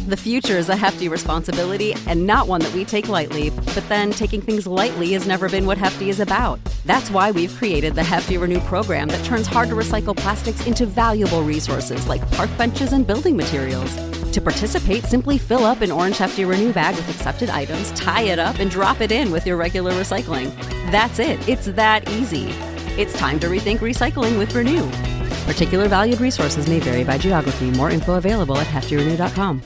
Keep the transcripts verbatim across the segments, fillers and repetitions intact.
The future is a hefty responsibility and not one that we take lightly, but then taking things lightly has never been what Hefty is about. That's why we've created the Hefty Renew program that turns hard-to-recycle plastics into valuable resources like park benches and building materials. To participate, simply fill up an orange Hefty Renew bag with accepted items, tie it up, and drop it in with your regular recycling. That's it. It's that easy. It's time to rethink recycling with Renew. Particular valued resources may vary by geography. More info available at hefty renew dot com.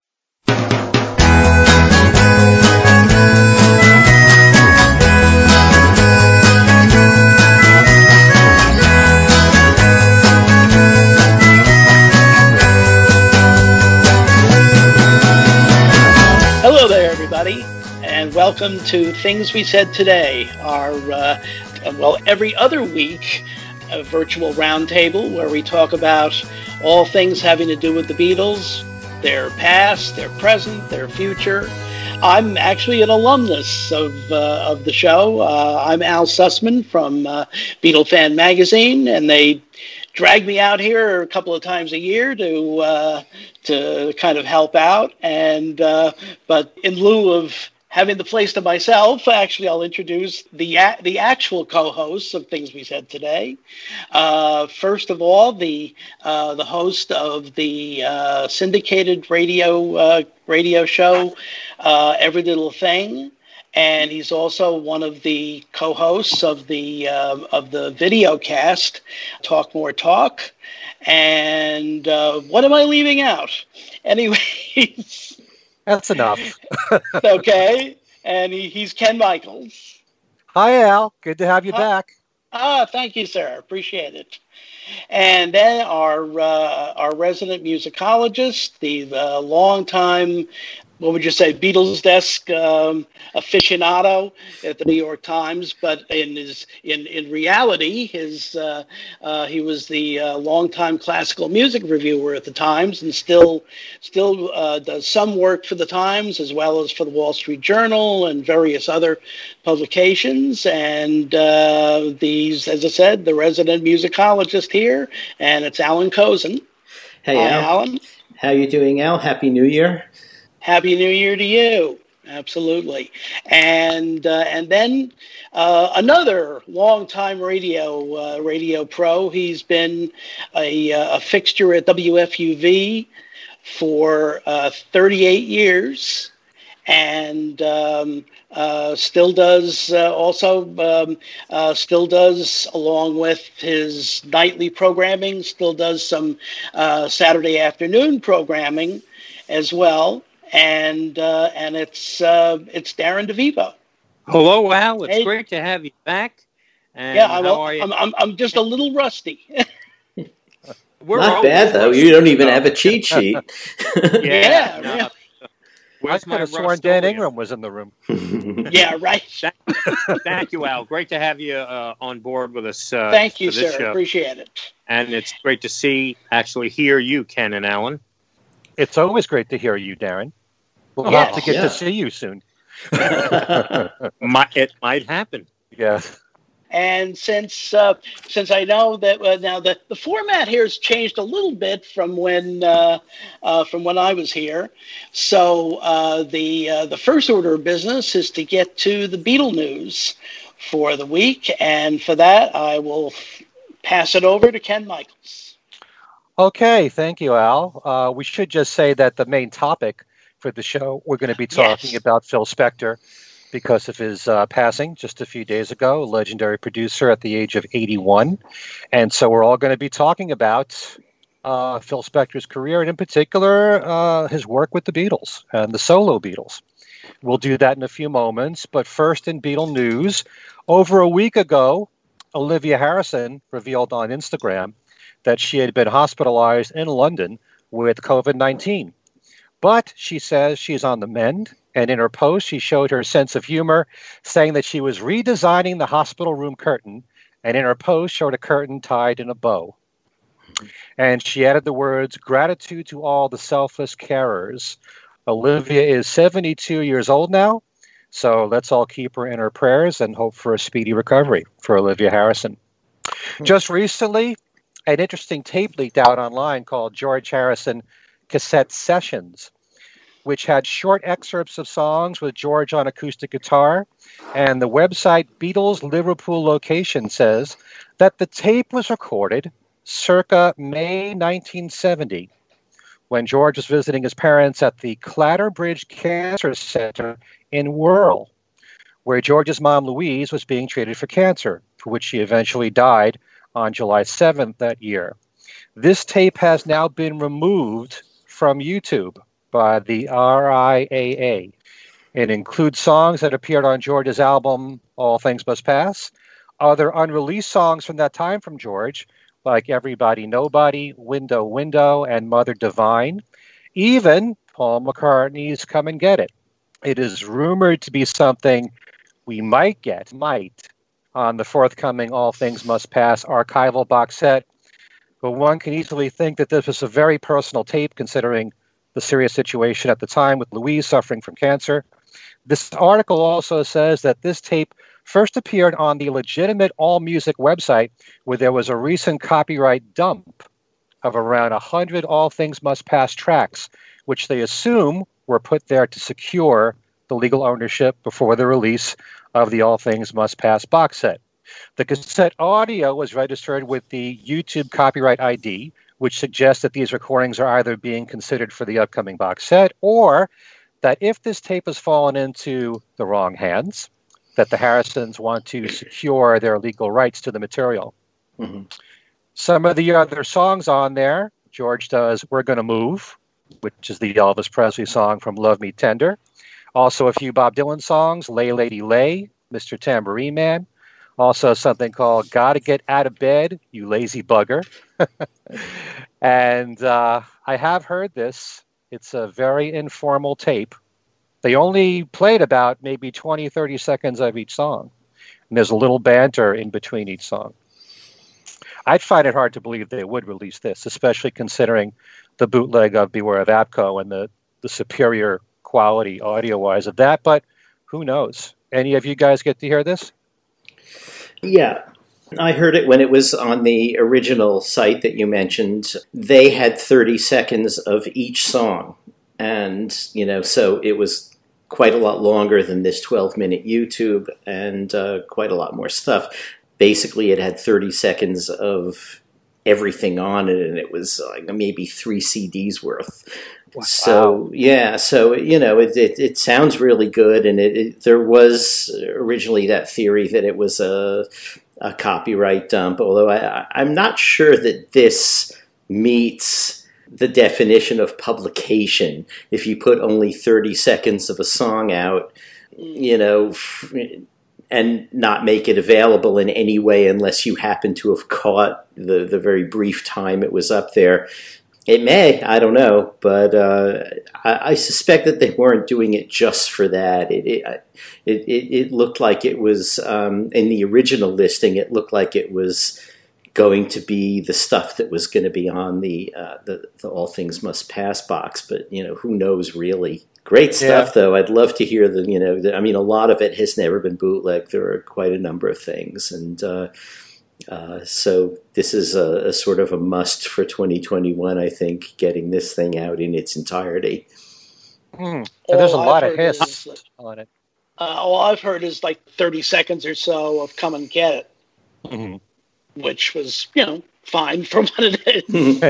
Hello there, everybody, and welcome to Things We Said Today, our, uh, well, every other week, a virtual roundtable where we talk about all things having to do with the Beatles, their past, their present, their future. I'm actually an alumnus of uh, of the show. Uh, I'm Al Sussman from uh, Beatle Fan Magazine, and they drag me out here a couple of times a year to uh, to kind of help out. And uh, but in lieu of having the place to myself, actually, I'll introduce the a- the actual co-hosts of Things We Said Today. Uh, first of all, the uh, the host of the uh, syndicated radio uh, radio show, uh, Every Little Thing. And he's also one of the co-hosts of the uh, of the video cast, Talk More Talk. And uh, what am I leaving out? Anyways, that's enough. Okay, and he, he's Ken Michaels. Hi, Al. Good to have you uh, back. Ah, thank you, sir. Appreciate it. And then our uh, our resident musicologist, the, the longtime, what would you say, Beatles desk um, aficionado at the New York Times, but in his in in reality, his uh, uh, he was the uh, longtime classical music reviewer at the Times, and still still uh, does some work for the Times as well as for the Wall Street Journal and various other publications. And uh, these, as I said, the resident musicologist here, and it's Alan Kozin. Hey, Hi, Al. Alan. How you doing, Al? Happy New Year. Happy New Year to you. Absolutely. And uh, and then uh, another longtime radio uh, radio pro. He's been a, a fixture at W F U V for uh, thirty-eight years, and um, uh, still does uh, also um, uh, still does, along with his nightly programming, still does some uh, Saturday afternoon programming as well. And uh, and it's uh, it's Darren DeVivo. Hello, Al. It's Hey. great to have you back. And Yeah, I'm, how are you? I'm, I'm I'm just a little rusty. We're Not always bad, though. rusty, You don't even though. have a cheat sheet. Yeah, no. really. I Where's could my have sworn rust Dan earlier? Ingram was in the room. Yeah, right. Thank you, Al. Great to have you uh, on board with us. Uh, Thank you, for this sir. show. Appreciate it. And it's great to see, actually hear you, Ken and Alan. It's always great to hear you, Darren. We'll Yes. have to get Yeah. to see you soon. Might, it might happen. Yeah. And since uh, since I know that uh, now the, the format here has changed a little bit from when uh, uh, from when I was here, so uh, the uh, the first order of business is to get to the Beatle news for the week, and for that I will pass it over to Ken Michaels. Okay. Thank you, Al. Uh, we should just say that the main topic for the show, we're going to be talking Yes. about Phil Spector because of his uh, passing just a few days ago, legendary producer at the age of eighty-one. And so we're all going to be talking about uh, Phil Spector's career, and in particular, uh, his work with the Beatles and the solo Beatles. We'll do that in a few moments. But first, in Beatle news, over a week ago, Olivia Harrison revealed on Instagram that she had been hospitalized in London with COVID nineteen. But she says she's on the mend, and in her post, she showed her sense of humor, saying that she was redesigning the hospital room curtain, and in her post showed a curtain tied in a bow. And she added the words, "Gratitude to all the selfless carers." Olivia is seventy-two years old now, so let's all keep her in our prayers and hope for a speedy recovery for Olivia Harrison. Just recently, an interesting tape leaked out online called George Harrison Cassette Sessions. which had short excerpts of songs with George on acoustic guitar. And the website Beatles Liverpool location says that the tape was recorded circa May nineteen seventy, when George was visiting his parents at the Clatterbridge Cancer Center in Wirral, where George's mom, Louise, was being treated for cancer, for which she eventually died on July seventh that year. This tape has now been removed from YouTube by the R I A A. It includes songs that appeared on George's album, All Things Must Pass, other unreleased songs from that time from George, like Everybody Nobody, Window Window, and Mother Divine, even Paul McCartney's Come and Get It. It is rumored to be something we might get, might, on the forthcoming All Things Must Pass archival box set, but one can easily think that this was a very personal tape considering the serious situation at the time with Louise suffering from cancer. This article also says that this tape first appeared on the legitimate AllMusic website, where there was a recent copyright dump of around one hundred All Things Must Pass tracks, which they assume were put there to secure the legal ownership before the release of the All Things Must Pass box set. The cassette audio was registered with the YouTube copyright I D, which suggests that these recordings are either being considered for the upcoming box set, or that if this tape has fallen into the wrong hands, that the Harrisons want to secure their legal rights to the material. Mm-hmm. Some of the other songs on there, George does We're Gonna Move, which is the Elvis Presley song from Love Me Tender. Also a few Bob Dylan songs, Lay Lady Lay, Mister Tambourine Man. Also something called Gotta Get Out of Bed, You Lazy Bugger. And uh, I have heard this. It's a very informal tape. They only played about maybe twenty, thirty seconds of each song. And there's a little banter in between each song. I'd find it hard to believe they would release this, especially considering the bootleg of Beware of Apco and the, the superior quality audio-wise of that. But who knows? Any of you guys get to hear this? Yeah. I heard it when it was on the original site that you mentioned. They had thirty seconds of each song. And, you know, so it was quite a lot longer than this twelve-minute YouTube and uh, quite a lot more stuff. Basically, it had thirty seconds of everything on it, and it was like maybe three C Ds worth. Wow. So, yeah, so, you know, it it, it sounds really good. And it, it there was originally that theory that it was a... a copyright dump, although I, I'm not sure that this meets the definition of publication. If you put only thirty seconds of a song out, you know, and not make it available in any way unless you happen to have caught the, the very brief time it was up there. It may, I don't know, but uh, I, I suspect that they weren't doing it just for that. It it it, it looked like it was, um, in the original listing, it looked like it was going to be the stuff that was going to be on the, uh, the the All Things Must Pass box. But, you know, who knows really. Great stuff, yeah. Though. I'd love to hear the, you know, the, I mean, a lot of it has never been bootlegged. There are quite a number of things. And, uh, Uh, so this is a, a sort of a must for twenty twenty-one, I think, getting this thing out in its entirety. Mm. So there's a lot of hiss on it. Uh, all I've heard is like thirty seconds or so of Come and Get It, mm-hmm. which was, you know, fine for what it is.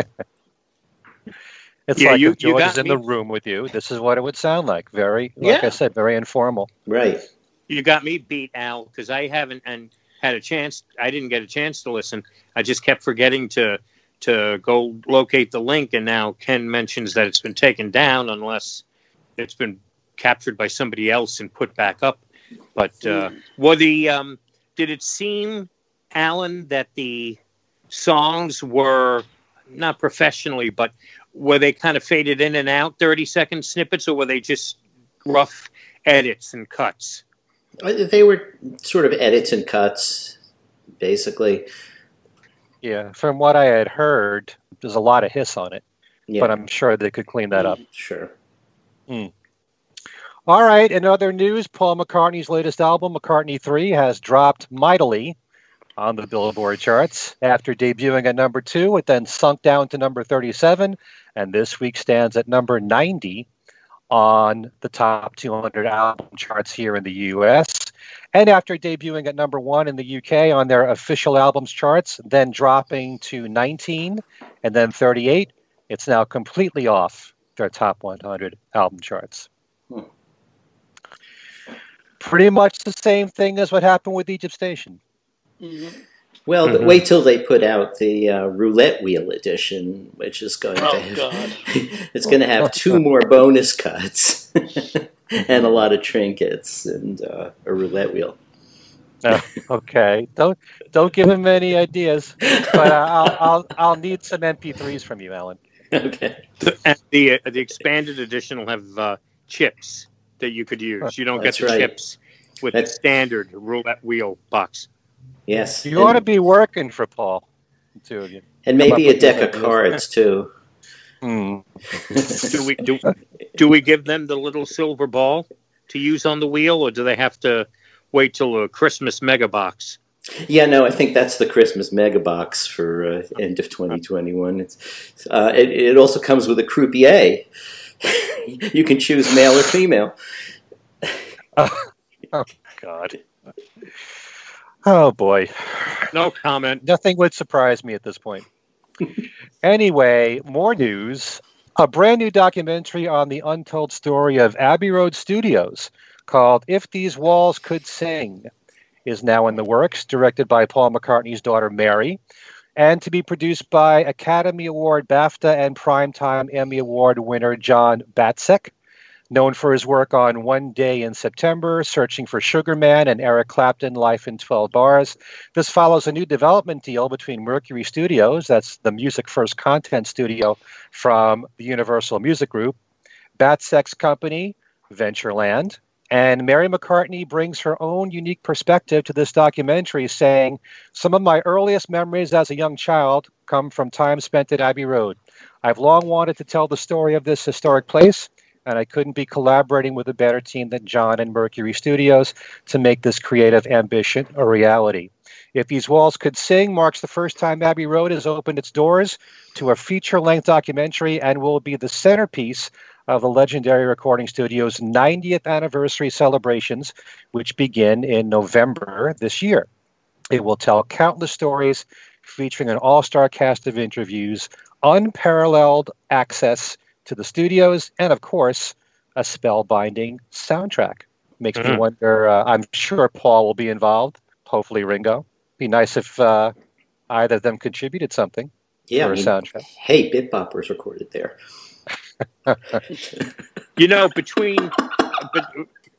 It's yeah, like you, if George is in me. the room with you, this is what it would sound like. Very, like yeah. I said, very informal. Right. You got me beat, Al, because I haven't... and. had a chance. I didn't get a chance to listen. I just kept forgetting to to go locate the link, and now Ken mentions that it's been taken down unless it's been captured by somebody else and put back up. But uh, were the um, did it seem, Alan, that the songs were not professionally, but were they kind of faded in and out, thirty second snippets, or were they just rough edits and cuts? They were sort of edits and cuts, basically. Yeah, from what I had heard, there's a lot of hiss on it. Yeah. But I'm sure they could clean that up. Sure. Mm. All right, in other news, Paul McCartney's latest album, McCartney three, has dropped mightily on the Billboard charts. After debuting at number two, it then sunk down to number thirty-seven, and this week stands at number ninety on the top two hundred album charts here in the U S. And after debuting at number one in the U K on their official albums charts, then dropping to nineteen and then thirty-eight, it's now completely off their top one hundred album charts. Hmm. Pretty much the same thing as what happened with Egypt Station. Mm-hmm. Well, Mm-hmm. but wait till they put out the uh, roulette wheel edition, which is going Oh, to have, God. it's going to have two more bonus cuts and a lot of trinkets and uh, a roulette wheel. Oh, okay, don't don't give him any ideas, but uh, I'll I'll I'll need some M P threes from you, Alan. Okay. And the uh, the expanded edition will have uh, chips that you could use. You don't That's get the right. chips with That's- the standard roulette wheel box. Yes. You and, ought to be working for Paul, the two of you. and come maybe up a with deck these of ideas. cards too. Hmm. Do we do do we give them the little silver ball to use on the wheel, or do they have to wait till a Christmas mega box? Yeah, no, I think that's the Christmas mega box for uh, end of twenty twenty-one. It's, uh, it, it also comes with a croupier. You can choose male or female. Oh, oh God. Oh boy. No comment. Nothing would surprise me at this point. Anyway, more news. A brand new documentary on the untold story of Abbey Road Studios called If These Walls Could Sing is now in the works, directed by Paul McCartney's daughter Mary, and to be produced by Academy Award, BAFTA, and Primetime Emmy Award winner John Batsek, known for his work on One Day in September, Searching for Sugar Man, and Eric Clapton, Life in twelve Bars. This follows a new development deal between Mercury Studios, that's the music first content studio from the Universal Music Group, Batsek's company, Ventureland, and Mary McCartney brings her own unique perspective to this documentary, saying, "Some of my earliest memories as a young child come from time spent at Abbey Road. I've long wanted to tell the story of this historic place, and I couldn't be collaborating with a better team than John and Mercury Studios to make this creative ambition a reality. If These Walls Could Sing marks the first time Abbey Road has opened its doors to a feature-length documentary and will be the centerpiece of the legendary recording studio's ninetieth anniversary celebrations, which begin in November this year. It will tell countless stories featuring an all-star cast of interviews, unparalleled access to the studios, and of course, a spellbinding soundtrack. Makes mm-hmm. me wonder, uh, I'm sure Paul will be involved, hopefully Ringo. Be nice if uh, either of them contributed something yeah, for I mean, a soundtrack. Hey, Bit Bopper's recorded there. You know, between but,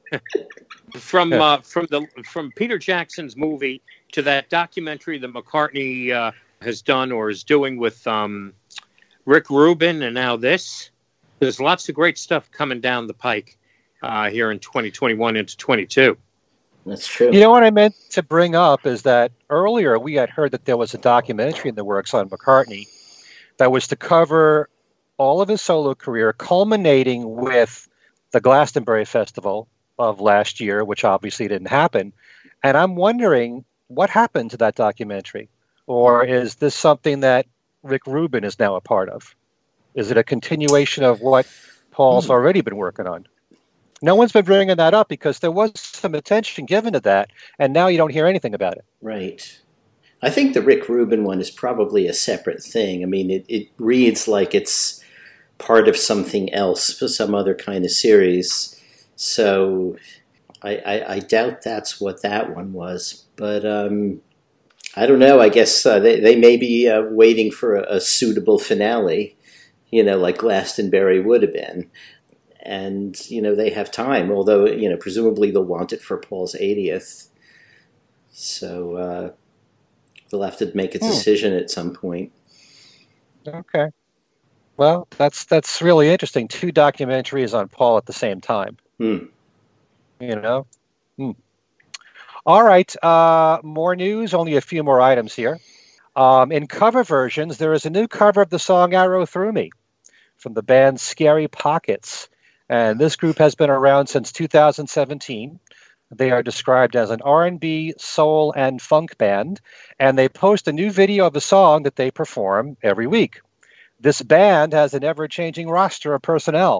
from uh, from the from Peter Jackson's movie to that documentary that McCartney uh, has done or is doing with um, Rick Rubin, and now this, there's lots of great stuff coming down the pike uh, here in twenty twenty-one into twenty-two. That's true. You know what I meant to bring up is that earlier we had heard that there was a documentary in the works on McCartney that was to cover all of his solo career, culminating with the Glastonbury Festival of last year, which obviously didn't happen. And I'm wondering what happened to that documentary, or is this something that Rick Rubin is now a part of? Is it a continuation of what Paul's hmm. already been working on? No one's been bringing that up because there was some attention given to that, and now you don't hear anything about it. Right. I think the Rick Rubin one is probably a separate thing. I mean, it, it reads like it's part of something else, some other kind of series. So I, I, I doubt that's what that one was. But um, I don't know. I guess uh, they, they may be uh, waiting for a, a suitable finale, you know, like Glastonbury would have been. And, you know, they have time, although, you know, presumably they'll want it for Paul's eightieth. So uh, they'll have to make a decision hmm. at some point. Okay. Well, that's that's really interesting. Two documentaries on Paul at the same time. Hmm. You know? Hmm. All right. Uh, more news, only a few more items here. Um, in cover versions, there is a new cover of the song Arrow Through Me from the band Scary Pockets. And this group has been around since two thousand seventeen. They are described as an R and B, soul, and funk band. And they post a new video of the song that they perform every week. This band has an ever-changing roster of personnel.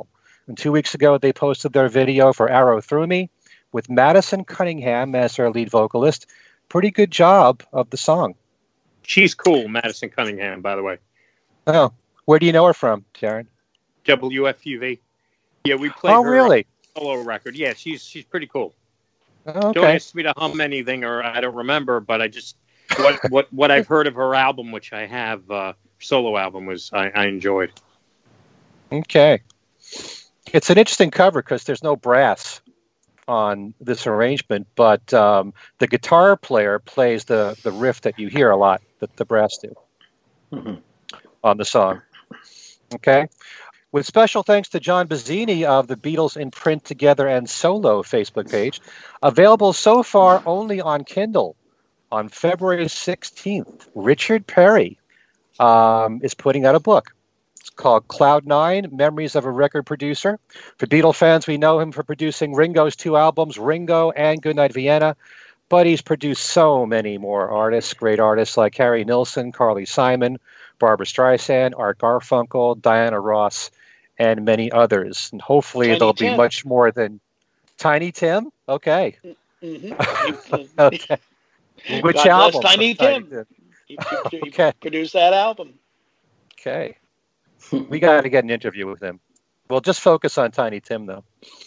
And two weeks ago, they posted their video for Arrow Through Me with Madison Cunningham as their lead vocalist. Pretty good job of the song. She's cool, Madison Cunningham, by the way. Oh, where do you know her from, Darren? W F U V. Yeah, we played oh, her really? solo record. Yeah, she's she's pretty cool. Oh, okay. Don't ask me to hum anything, or I don't remember, but I just what what what I've heard of her album, which I have uh, solo album, was I, I enjoyed. Okay, it's an interesting cover because there's no brass on this arrangement, but um, the guitar player plays the the riff that you hear a lot that the brass do mm-hmm. on the song. Okay. With special thanks to John Bazzini of the Beatles in Print Together and Solo Facebook page, available so far only on Kindle. On February sixteenth, Richard Perry um, is putting out a book. It's called Cloud Nine, Memories of a Record Producer. For Beatle fans, we know him for producing Ringo's two albums, Ringo and Goodnight Vienna, but he's produced so many more artists, great artists like Harry Nilsson, Carly Simon, Barbra Streisand, Art Garfunkel, Diana Ross, and many others. And hopefully Tiny there'll Tim. be much more than Tiny Tim. Okay. Mm-hmm. Okay. Which God album? bless Tiny Tiny Tim. Tim. He, he Okay. produced that album. Okay. We got to get an interview with him. We'll just focus on Tiny Tim, though.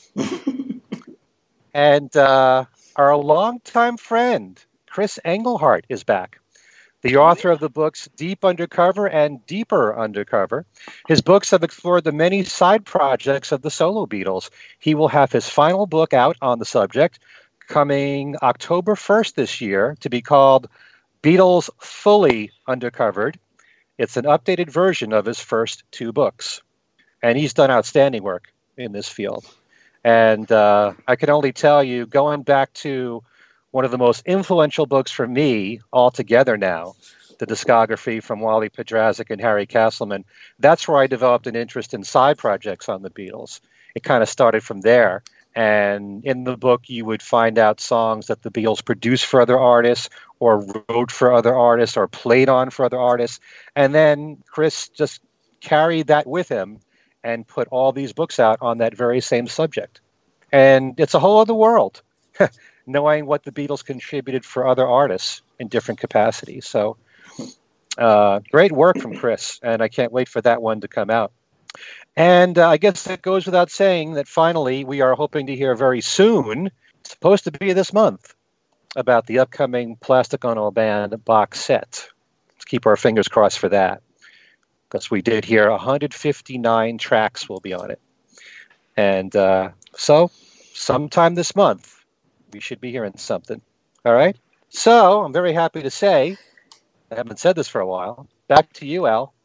And uh, our longtime friend, Chris Engelhardt, is back. The author of the books Deep Undercover and Deeper Undercover. His books have explored the many side projects of the solo Beatles. He will have his final book out on the subject coming October first this year to be called Beatles Fully Undercovered. It's an updated version of his first two books. And he's done outstanding work in this field. And uh, I can only tell you, going back to one of the most influential books for me altogether now, the discography from Wally Podrazik and Harry Castleman, that's where I developed an interest in side projects on the Beatles. It kind of started from there. And in the book, you would find out songs that the Beatles produced for other artists or wrote for other artists or played on for other artists. And then Chris just carried that with him and put all these books out on that very same subject. And it's a whole other world, knowing what the Beatles contributed for other artists in different capacities. So uh, great work from Chris, and I can't wait for that one to come out. And uh, I guess it goes without saying that finally we are hoping to hear very soon, it's supposed to be this month, about the upcoming Plastic Ono Band box set. Let's keep our fingers crossed for that, because we did hear one hundred fifty-nine tracks will be on it. And uh, so sometime this month, we should be hearing something. All right? So I'm very happy to say, I haven't said this for a while, back to you, Al.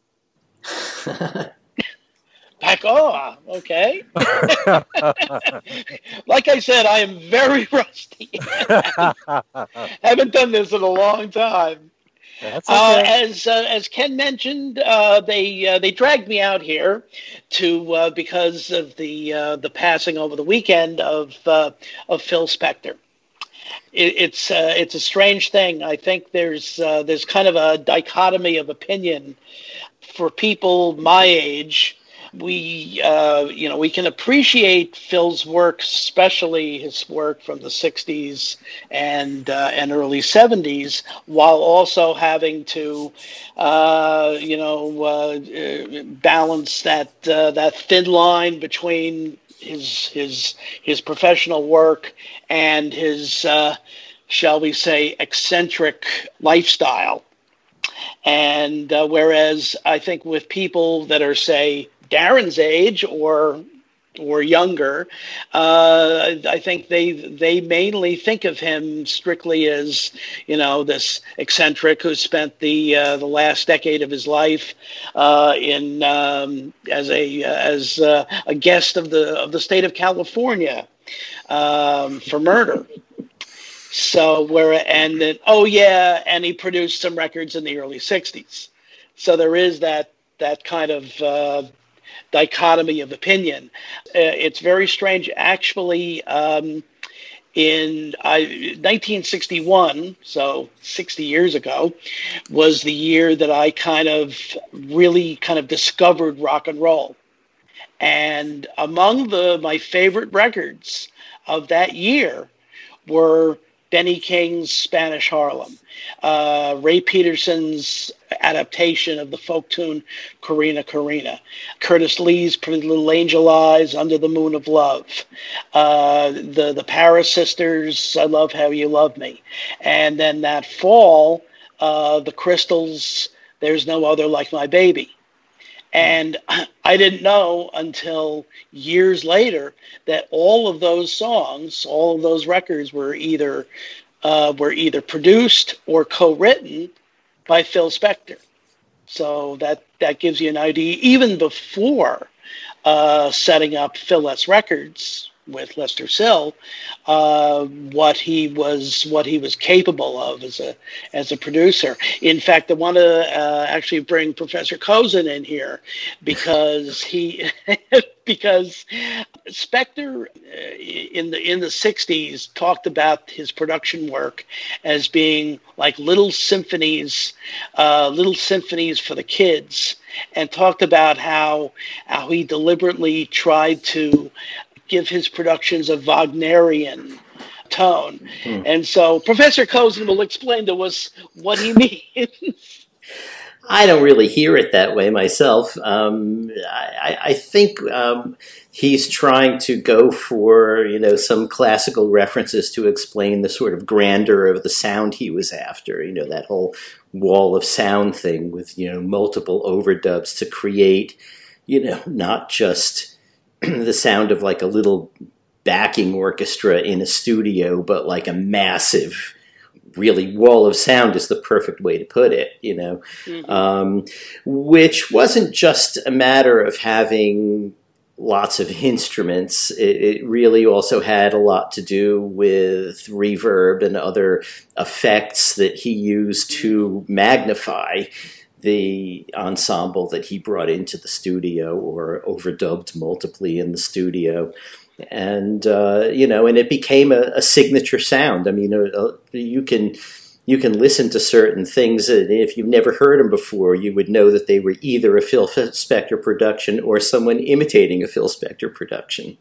Back, oh, okay. Like I said, I am very rusty. Haven't done this in a long time. That's okay. Uh, as uh, as Ken mentioned, uh, they uh, they dragged me out here to uh, because of the uh, the passing over the weekend of uh, of Phil Spector. It, it's uh, it's a strange thing. I think there's uh, there's kind of a dichotomy of opinion for people my age. We, uh, you know, we can appreciate Phil's work, especially his work from the sixties and uh, and early seventies, while also having to, uh, you know, uh, balance that uh, that thin line between his his his professional work and his, uh, shall we say, eccentric lifestyle. And uh, whereas I think with people that are, say, Darren's age or or younger, uh, I think they they mainly think of him strictly as, you know, this eccentric who spent the uh, the last decade of his life uh, in um, as a as uh, a guest of the of the state of California um, for murder. So where and then oh yeah, and he produced some records in the early sixties. So there is that that kind of uh, dichotomy of opinion. Uh, it's very strange, actually. Um, in uh, nineteen sixty-one, so sixty years ago, was the year that I kind of really kind of discovered rock and roll. And among the my favorite records of that year were Benny King's Spanish Harlem, uh, Ray Peterson's adaptation of the folk tune Corina Corina, Curtis Lee's Pretty Little Angel Eyes, Under the Moon of Love, uh, the, the Paris Sisters, I Love How You Love Me. And then that fall, uh, the Crystals, There's No Other Like My Baby. And I didn't know until years later that all of those songs, all of those records were either uh, were either produced or co-written by Phil Spector. So that, that gives you an idea, even before uh, setting up Phil-less Records with Lester Sill, uh, what he was what he was capable of as a as a producer. In fact, I want to uh, actually bring Professor Kozin in here because he because Spector uh, in the in the sixties talked about his production work as being like little symphonies, uh, little symphonies for the kids, and talked about how how he deliberately tried to give his productions a Wagnerian tone. Mm-hmm. And so Professor Kozin will explain to us what he means. I don't really hear it that way myself. Um, I, I think um, he's trying to go for, you know, some classical references to explain the sort of grandeur of the sound he was after. You know, that whole wall of sound thing with, you know, multiple overdubs to create, you know, not just the sound of like a little backing orchestra in a studio, but like a massive, really wall of sound is the perfect way to put it, you know, mm-hmm. um, which wasn't just a matter of having lots of instruments. It, it really also had a lot to do with reverb and other effects that he used to magnify the ensemble that he brought into the studio or overdubbed multiply in the studio. And, uh, you know, and it became a, a signature sound. I mean, uh, you can you can listen to certain things, and if you've never heard them before, you would know that they were either a Phil Spector production or someone imitating a Phil Spector production.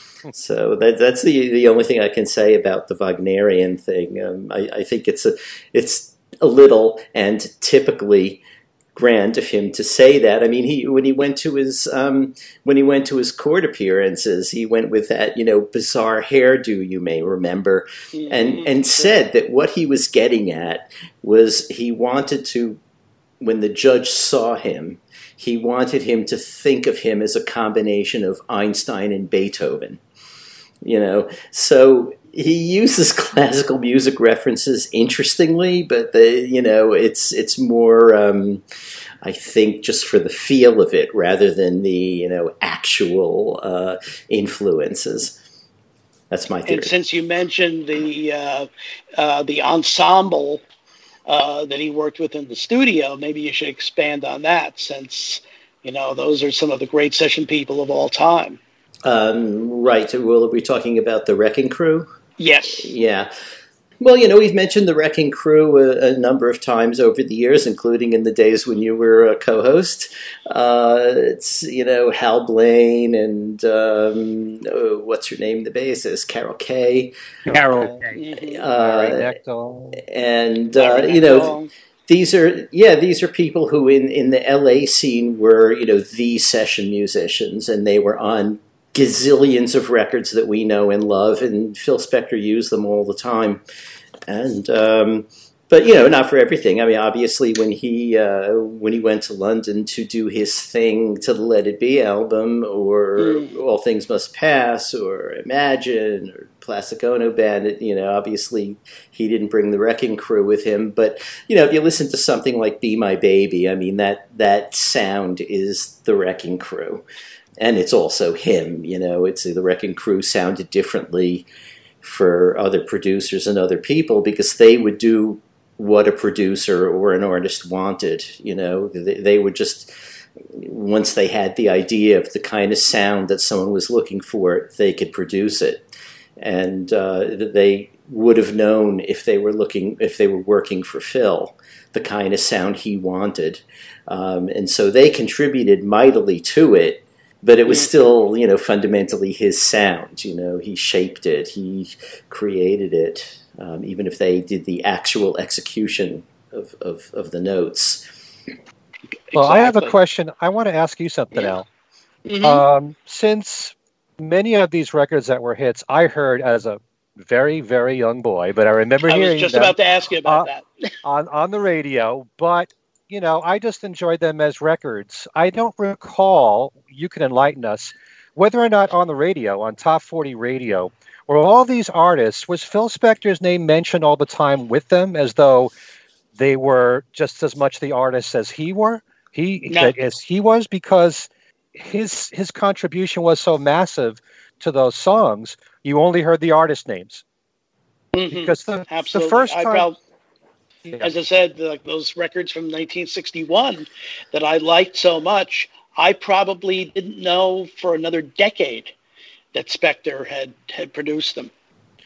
So that, that's the the only thing I can say about the Wagnerian thing. Um, I, I think it's a it's a little and typically grand of him to say that. I mean, he when he went to his um, when he went to his court appearances, he went with that, you know, bizarre hairdo, you may remember, mm-hmm. and and said that what he was getting at was he wanted to, when the judge saw him, he wanted him to think of him as a combination of Einstein and Beethoven. You know, so he uses classical music references interestingly, but the you know it's it's more um, I think just for the feel of it rather than the you know actual uh, influences. That's my theory. And since you mentioned the uh, uh, the ensemble uh, that he worked with in the studio, maybe you should expand on that, since you know those are some of the great session people of all time. Um, right. Well, are we talking about the Wrecking Crew? Yes. Yeah. Well, you know, we've mentioned the Wrecking Crew a, a number of times over the years, including in the days when you were a co-host. Uh, it's, you know, Hal Blaine and um, oh, what's her name, the bassist, Carol Kay. Carol uh, Kay. Uh, and, uh, you know, these are, yeah, these are people who in, in the L A scene were, you know, the session musicians, and they were on gazillions of records that we know and love, and Phil Spector used them all the time. And um, but you know, not for everything. I mean, obviously, when he uh, when he went to London to do his thing to the Let It Be album, or mm. All Things Must Pass, or Imagine, or Plastic Ono Band, you know, obviously he didn't bring the Wrecking Crew with him. But you know, if you listen to something like Be My Baby, I mean, that that sound is the Wrecking Crew. And it's also him, you know, it's the Wrecking Crew sounded differently for other producers and other people because they would do what a producer or an artist wanted, you know. They, they would just, once they had the idea of the kind of sound that someone was looking for, they could produce it. And uh, they would have known if they were looking, if they were working for Phil, the kind of sound he wanted. Um, and so they contributed mightily to it. but it was still, you know, fundamentally his sound. You know, he shaped it, he created it, um, even if they did the actual execution of, of, of the notes. Well, Exactly. I have a question. I want to ask you something, Yeah. Al. Mhm. Um, since many of these records that were hits, I heard as a very, very young boy, but I remember I was hearing just them about to ask you about uh, that. on, on the radio, but, you know, I just enjoyed them as records. I don't recall, you can enlighten us, whether or not on the radio, on Top forty radio, were all these artists, was Phil Spector's name mentioned all the time with them as though they were just as much the artists as he were? He No. that as he was, because his his contribution was so massive to those songs. You only heard the artist names Mhm. because the Absolutely. the first I time, prob- yeah. as I said, like those records from nineteen sixty-one that I liked so much, I probably didn't know for another decade that Spector had, had produced them.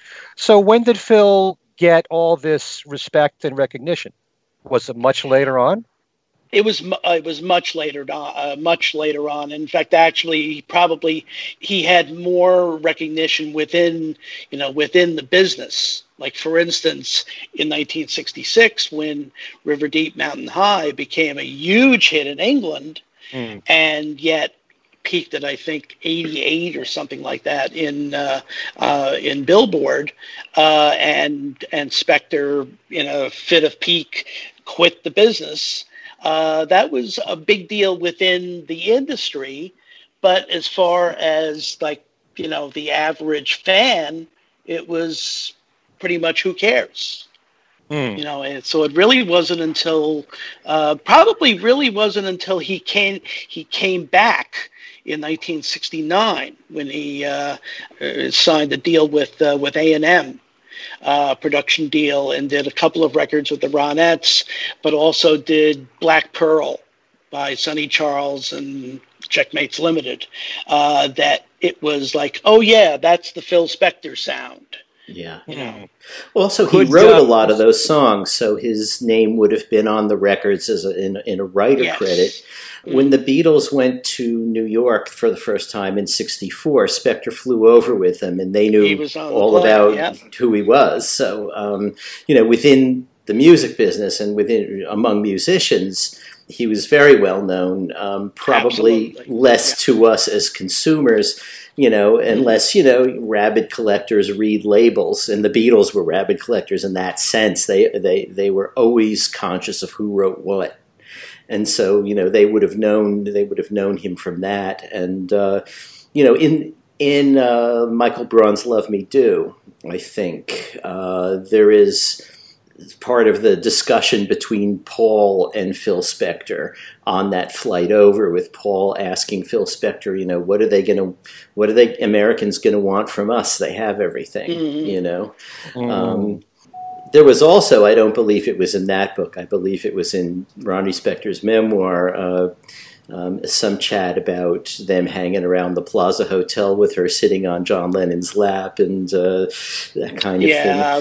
So when did Phil get all this respect and recognition? Was it much later on? It was mu- uh, it was much later on, uh, much later on. In fact, actually, he probably he had more recognition within you know within the business. Like for instance, in nineteen sixty-six, when River Deep Mountain High became a huge hit in England, Mm. and yet peaked at I think eighty-eight or something like that in uh, uh, in Billboard, uh, and and Spector in a fit of pique quit the business. Uh, that was a big deal within the industry, but as far as like you know the average fan, it was pretty much who cares. Mm. You know, and so it really wasn't until uh, probably really wasn't until he came he came back in nineteen sixty-nine when he uh, uh, signed a deal with uh, with A and M. Uh, production deal and did a couple of records with the Ronettes, but also did Black Pearl by Sonny Charles and Checkmates Limited. Uh, that it was like, oh yeah, that's the Phil Spector sound. Yeah. You know, Well, also, he Could, wrote uh, a lot of those songs, so his name would have been on the records as a, in, in a writer Yes. credit. When the Beatles went to New York for the first time in sixty-four, Spector flew over with them, and they He knew was on the all plane, about yeah. who he was. So, um, you know, within the music business and within among musicians, he was very well known. Um, probably Absolutely. less Yeah. to us as consumers, you know, unless, you know, rabid collectors read labels, and the Beatles were rabid collectors in that sense. They they they were always conscious of who wrote what. And so, you know, they would have known they would have known him from that. And uh, you know, in in uh, Michael Braun's "Love Me Do," I think uh, there is part of the discussion between Paul and Phil Spector on that flight over, with Paul asking Phil Spector, you know, what are they going to, what are they Americans going to want from us? They have everything, Mhm. you know. Mm. Um, there was also, I don't believe it was in that book, I believe it was in Ronnie Spector's memoir, uh, um, some chat about them hanging around the Plaza Hotel with her, sitting on John Lennon's lap, and uh, that kind of Yeah, thing.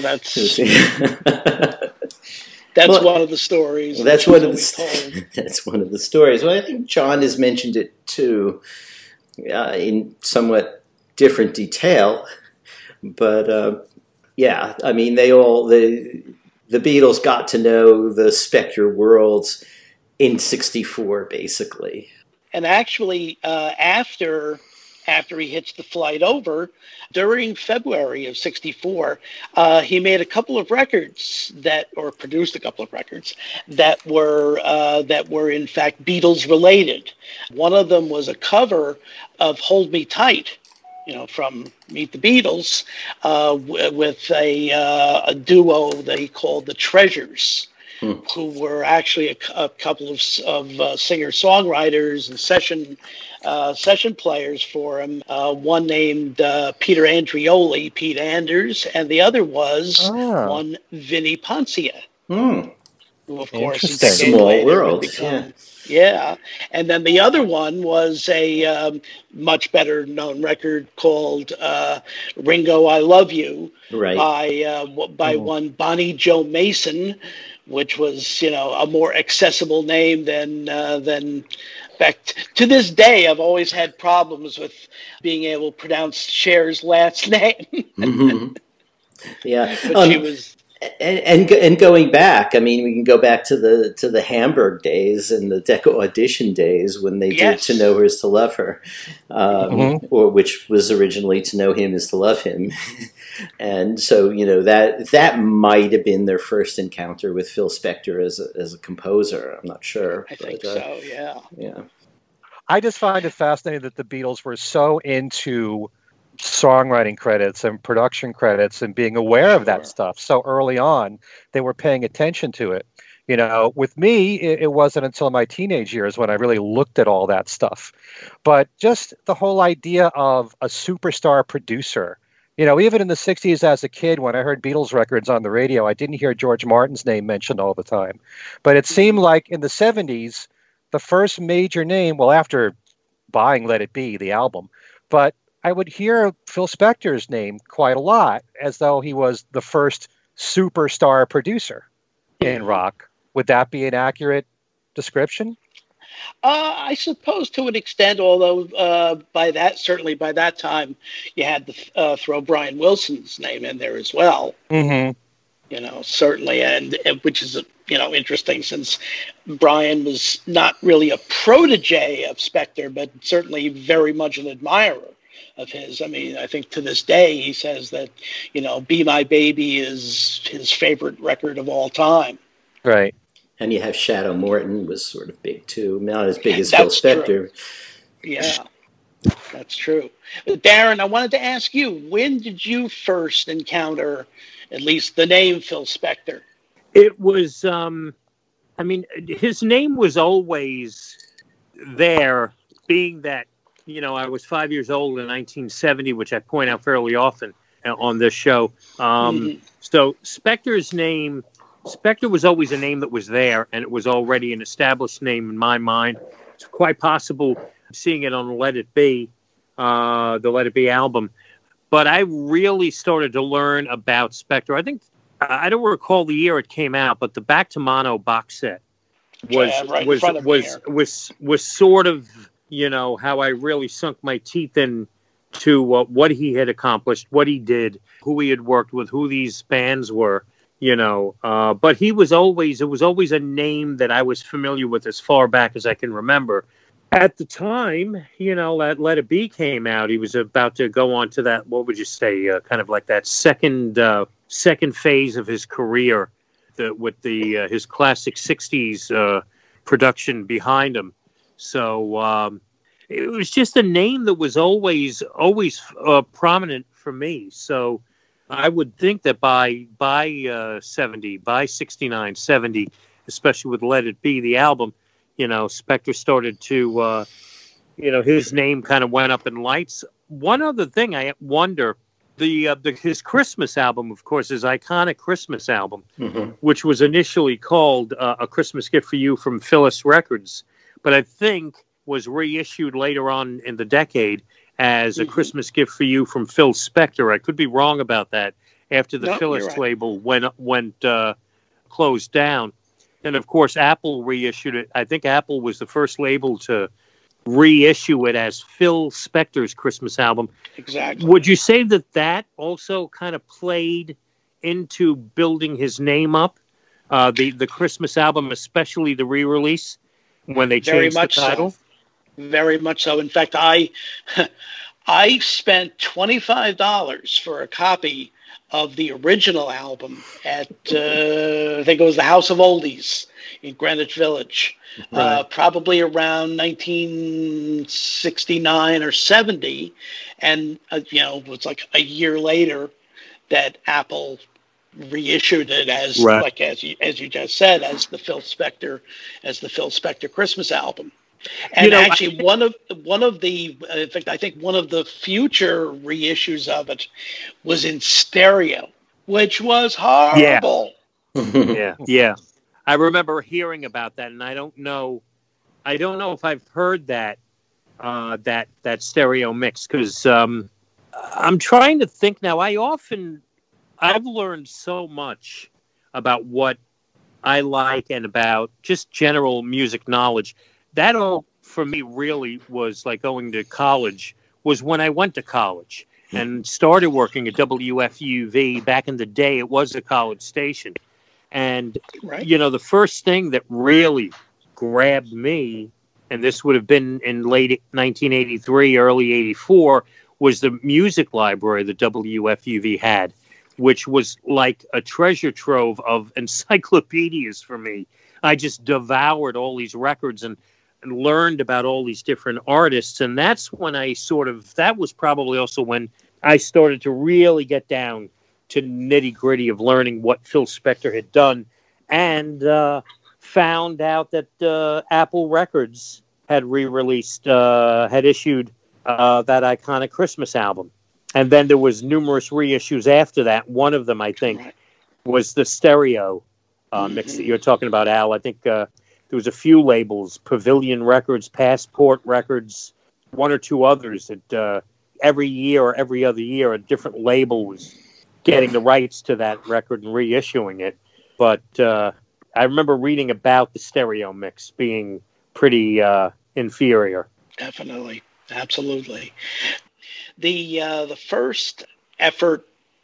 that's that's Well, one of the stories. That's that one she's of the always told. that's one of the stories. Well, I think John has mentioned it too, uh, in somewhat different detail. But uh, yeah, I mean, they all the the Beatles got to know the Spector world in sixty-four, basically. And actually, uh, after after he hits the flight over, during February of sixty-four, uh, he made a couple of records that, or produced a couple of records that were uh, that were in fact Beatles related. One of them was a cover of "Hold Me Tight," you know, from Meet the Beatles, uh, w- with a uh, a duo they called the Treasures. Hmm. Who were actually a, a couple of, of uh, singer-songwriters and session uh, session players for him. Uh, one named uh, Peter Andrioli, Pete Anders, and the other was Ah. one Vinnie Poncia, Hmm. who of course Interesting. decades Small later would world, become- yeah. And then the other one was a um, much better known record called uh, Ringo, I Love You, Right. by uh, w- by Mhm. one Bonnie Joe Mason, which was, you know, a more accessible name than uh, than. In fact, to this day, I've always had problems with being able to pronounce Cher's last name. Mm-hmm. Yeah, but um, she was. And, and and going back, I mean, we can go back to the to the Hamburg days and the Decca audition days when they Yes. did "To Know Her Is to Love Her," um, Mm-hmm. or which was originally "To Know Him Is to Love Him," and so you know that that might have been their first encounter with Phil Spector as a, as a composer. I'm not sure. I think but, uh, so. Yeah. Yeah. I just find it fascinating that the Beatles were so into songwriting credits and production credits and being aware of that Sure. stuff so early on. They were paying attention to it. You know, with me, it, it wasn't until my teenage years when I really looked at all that stuff. But just the whole idea of a superstar producer, you know, even in the sixties as a kid, when I heard Beatles records on the radio, I didn't hear George Martin's name mentioned all the time. But it seemed like in the seventies, the first major name, well, after buying Let It Be, the album, but I would hear Phil Spector's name quite a lot, as though he was the first superstar producer in rock. Would that be an accurate description? Uh, I suppose to an extent, although uh, by that certainly by that time you had to uh, throw Brian Wilson's name in there as well. Mm-hmm. You know, certainly, and, and which is you know interesting since Brian was not really a protege of Spector, but certainly very much an admirer of his. I mean, I think to this day he says that, you know, Be My Baby is his favorite record of all time. Right. And you have Shadow Morton was sort of big too, not as big as That's Phil Spector. true. Yeah, that's true. Darren, I wanted to ask you, when did you first encounter at least the name Phil Spector? It was, um, I mean, his name was always there, being that, you know, I was five years old in nineteen seventy, which I point out fairly often on this show. Um, Mm-hmm. So Spector's name, Spector was always a name that was there, and it was already an established name in my mind. It's quite possible seeing it on Let It Be, uh, the Let It Be album. But I really started to learn about Spector. I think, I don't recall the year it came out, but the Back to Mono box set was, Yeah, right in was, front of me was, here. was, was sort of, you know, how I really sunk my teeth in to uh, what he had accomplished, what he did, who he had worked with, who these bands were, you know. Uh, but he was always, it was always a name that I was familiar with as far back as I can remember. At the time, you know, that Let It Be came out. He was about to go on to that, what would you say, uh, kind of like that second uh, second phase of his career, the, with the uh, his classic sixties uh, production behind him. So um, it was just a name that was always always uh, prominent for me. So I would think that by by uh, seventy, by sixty-nine, seventy, especially with Let It Be, the album, you know, Spector started to, uh, you know, his name kind of went up in lights. One other thing I wonder, the, uh, the his Christmas album, of course, his iconic Christmas album, Mm-hmm. which was initially called uh, A Christmas Gift for You from Phyllis Records, but I think was reissued later on in the decade as A Mhm. Christmas Gift for You from Phil Spector. I could be wrong about that, after the No, you're Phyllis right. label went, went uh, closed down. And, of course, Apple reissued it. I think Apple was the first label to reissue it as Phil Spector's Christmas album. Exactly. Would you say that that also kind of played into building his name up, uh, the, the Christmas album, especially the re-release, when they Very changed the much title? so. Very much so. In fact, I I spent twenty-five dollars for a copy of the original album at, uh, I think it was the House of Oldies in Greenwich Village, uh, probably around nineteen sixty-nine or seventy. And, uh, you know, it was like a year later that Apple reissued it as, Right. like as you, as you just said, as the Phil Spector, as the Phil Spector Christmas album. And You know, actually, one of one of the, in fact, I think one of the future reissues of it was in stereo, which was horrible. Yeah, yeah. I remember hearing about that, and I don't know, I don't know if I've heard that, uh, that that stereo mix, because um, I'm trying to think now. I often, I've learned so much about what I like and about just general music knowledge. That all for me really was like going to college, was when I went to college and started working at W F U V. Back in the day, it was a college station. And, Right. you know, the first thing that really grabbed me, and this would have been in late nineteen eighty-three, early eighty-four, was the music library that W F U V had, which was like a treasure trove of encyclopedias for me. I just devoured all these records and, and learned about all these different artists. And that's when I sort of, that was probably also when I started to really get down to nitty gritty of learning what Phil Spector had done, and uh, found out that uh, Apple Records had re-released, uh, had issued uh, that iconic Christmas album. And then there was numerous reissues after that. One of them, I think, Right. was the stereo uh, Mm-hmm. mix that you're talking about, Al. I think uh, there was a few labels, Pavilion Records, Passport Records, one or two others that uh, every year or every other year a different label was getting the rights to that record and reissuing it. But uh, I remember reading about the stereo mix being pretty uh, inferior. Definitely. Absolutely. The uh, the first effort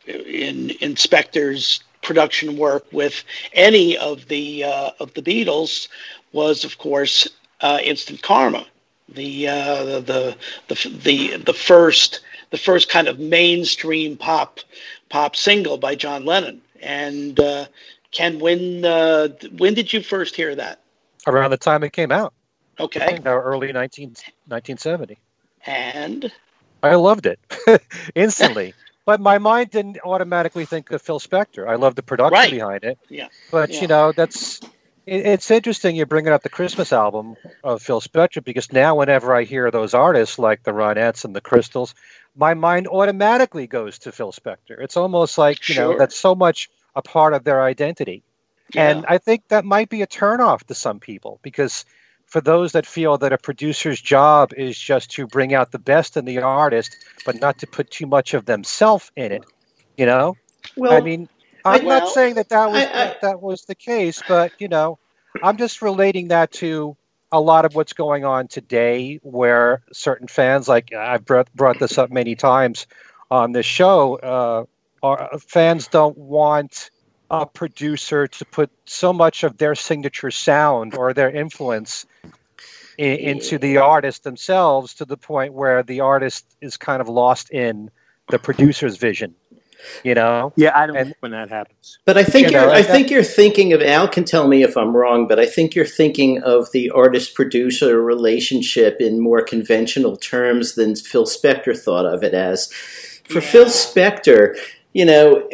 in in Spector's production work with any of the uh, of the Beatles was, of course, uh, Instant Karma. The, uh, the the the the the first the first kind of mainstream pop pop single by John Lennon. And uh, Ken, when uh, when did you first hear that? Around the time it came out. Okay, In our early nineteen, nineteen seventy. and I loved it instantly. But my mind didn't automatically think of Phil Spector. I love the production Right. behind it. yeah, But, Yeah. you know, that's it, it's interesting you're bringing up the Christmas album of Phil Spector, because now whenever I hear those artists like the Ronettes and the Crystals, my mind automatically goes to Phil Spector. It's almost like, you know, Sure. that's so much a part of their identity. yeah. And I think that might be a turnoff to some people, because for those that feel that a producer's job is just to bring out the best in the artist, but not to put too much of themselves in it, you know? Well, I mean, I'm well, not saying that that was I- I- that, that was the case, but you know, I'm just relating that to a lot of what's going on today, where certain fans, like I've brought, brought this up many times on this show, uh, are, fans don't want a producer to put so much of their signature sound or their influence in, into the artist themselves, to the point where the artist is kind of lost in the producer's vision, you know? Yeah, I don't And- like when that happens. But I think You you're know, I that- think you're thinking of, Al can tell me if I'm wrong, but I think you're thinking of the artist producer relationship in more conventional terms than Phil Spector thought of it as. For Yeah. Phil Spector, you know,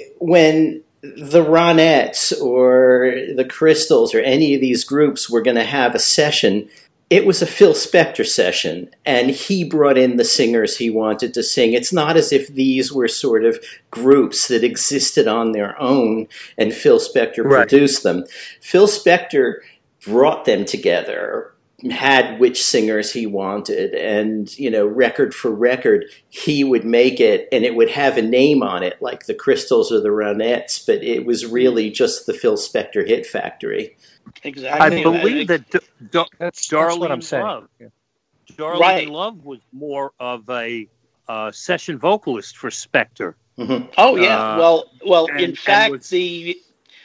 when the Ronettes or the Crystals or any of these groups were going to have a session, it was a Phil Spector session, and he brought in the singers he wanted to sing. It's not as if these were sort of groups that existed on their own and Phil Spector Right. produced them. Phil Spector brought them together, had which singers he wanted, and, you know, record for record, he would make it, and it would have a name on it, like the Crystals or the Ronettes, but it was really just the Phil Spector hit factory. Exactly. I believe that D- D- That's, that's Darlene what I'm saying. Love. Yeah. Darlene Right. Love was more of a uh, session vocalist for Spector. Mhm. Oh yeah. Uh, well, well. and- in and fact, was- the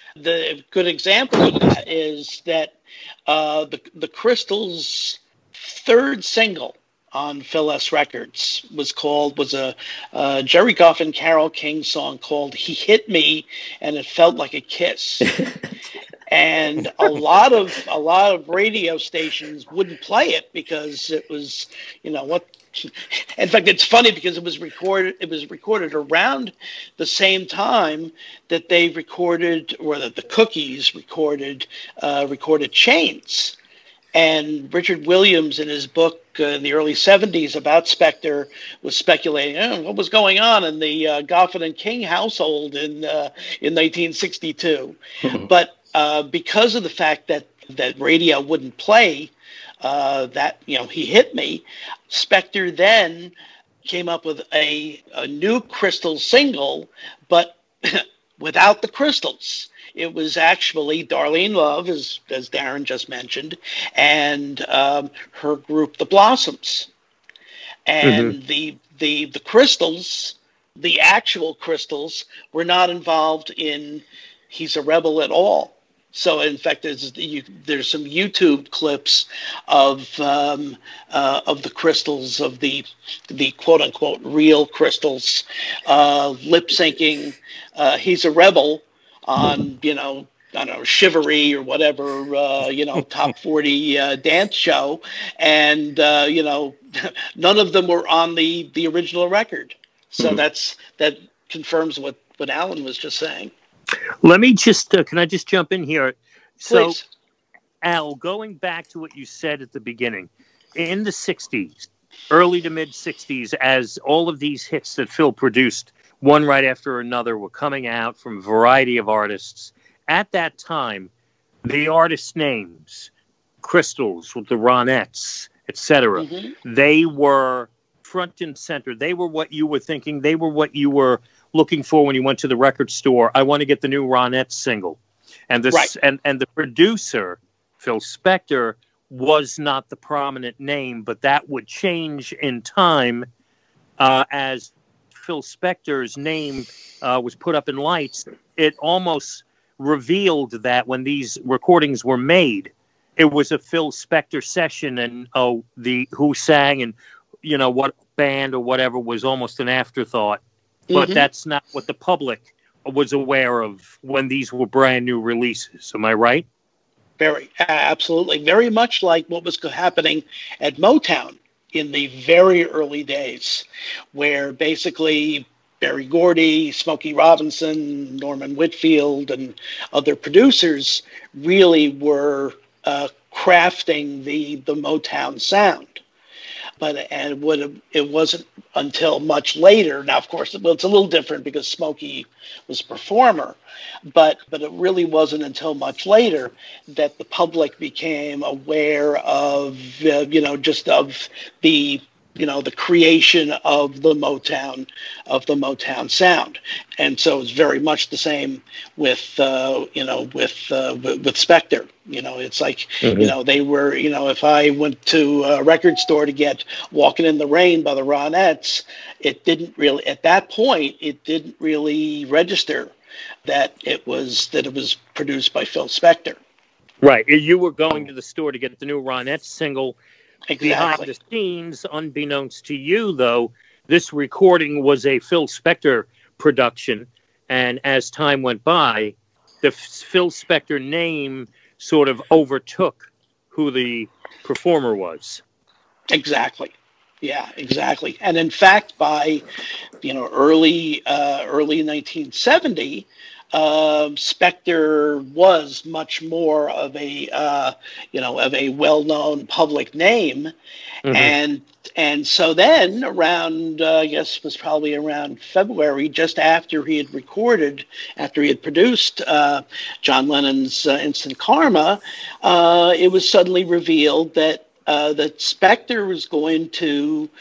the good example of that is that uh, the the Crystals' third single on Phil S. Records was called was a uh, Jerry Goff and Carole King song called "He Hit Me and It Felt Like a Kiss." And a lot of a lot of radio stations wouldn't play it because it was, you know, what. In fact, it's funny because it was recorded. It was recorded around the same time that they recorded, or that the Cookies recorded, uh, recorded Chains. And Richard Williams, in his book uh, in the early seventies about Spector, was speculating oh, what was going on in the uh, Goffin and King household in uh, in nineteen sixty-two. But uh, because of the fact that that radio wouldn't play uh, that, you know, He Hit Me, Spector then came up with a, a new Crystal single, but without the Crystals. it was actually Darlene Love, as as Darren just mentioned, and um, her group, the Blossoms, and mm-hmm. the the the Crystals, the actual Crystals, were not involved in He's a Rebel at all. So, in fact, there's you, there's some YouTube clips of um, uh, of the Crystals, of the the quote unquote real Crystals, uh, lip syncing uh, "He's a Rebel" on, you know, I don't know, Shivery or whatever, uh, you know, top forty uh, dance show, and uh, you know, none of them were on the the original record. So mm-hmm. that's that confirms what what Alan was just saying. Let me just, uh, can I just jump in here? So, Please. Al, going back to what you said at the beginning, in the sixties, early to mid sixties, as all of these hits that Phil produced, one right after another, were coming out from a variety of artists, at that time, the artist names, Crystals, with the Ronettes, et cetera, mm-hmm. they were front and center. They were what you were thinking. They were what you were looking for when you went to the record store. I want to get the new Ronettes single. And this right. and, and the producer, Phil Spector, was not the prominent name, but that would change in time uh, as Phil Spector's name uh, was put up in lights. It almost revealed that when these recordings were made, it was a Phil Spector session, and oh, the who sang and, you know, what band or whatever was almost an afterthought. But mm-hmm. that's not what the public was aware of when these were brand new releases. Am I right? Very, absolutely. Very much like what was happening at Motown in the very early days, where basically Berry Gordy, Smokey Robinson, Norman Whitfield, and other producers really were uh, crafting the, the Motown sound. But and it, would, it wasn't until much later. Now, of course, well, it's a little different because Smokey was a performer, but but it really wasn't until much later that the public became aware of uh, you know just of the you know the creation of the Motown of the Motown sound. And so it's very much the same with uh, you know with, uh, with with Spector. You know, it's like, mm-hmm. you know, they were, you know, if I went to a record store to get Walking in the Rain by the Ronettes, it didn't really, at that point, it didn't really register that it was, that it was produced by Phil Spector. Right. You were going to the store to get the new Ronettes single. Exactly. Behind the scenes, unbeknownst to you, though, this recording was a Phil Spector production. And as time went by, the Phil Spector name sort of overtook who the performer was. Exactly. Yeah, exactly. And in fact, by, you know, early, uh, early nineteen seventy, uh, Spector was much more of a, uh, you know, of a well-known public name. Mm-hmm. And, and so then around, uh, I guess it was probably around February, just after he had recorded, after he had produced uh, John Lennon's uh, Instant Karma, uh, it was suddenly revealed that uh, that Spector was going to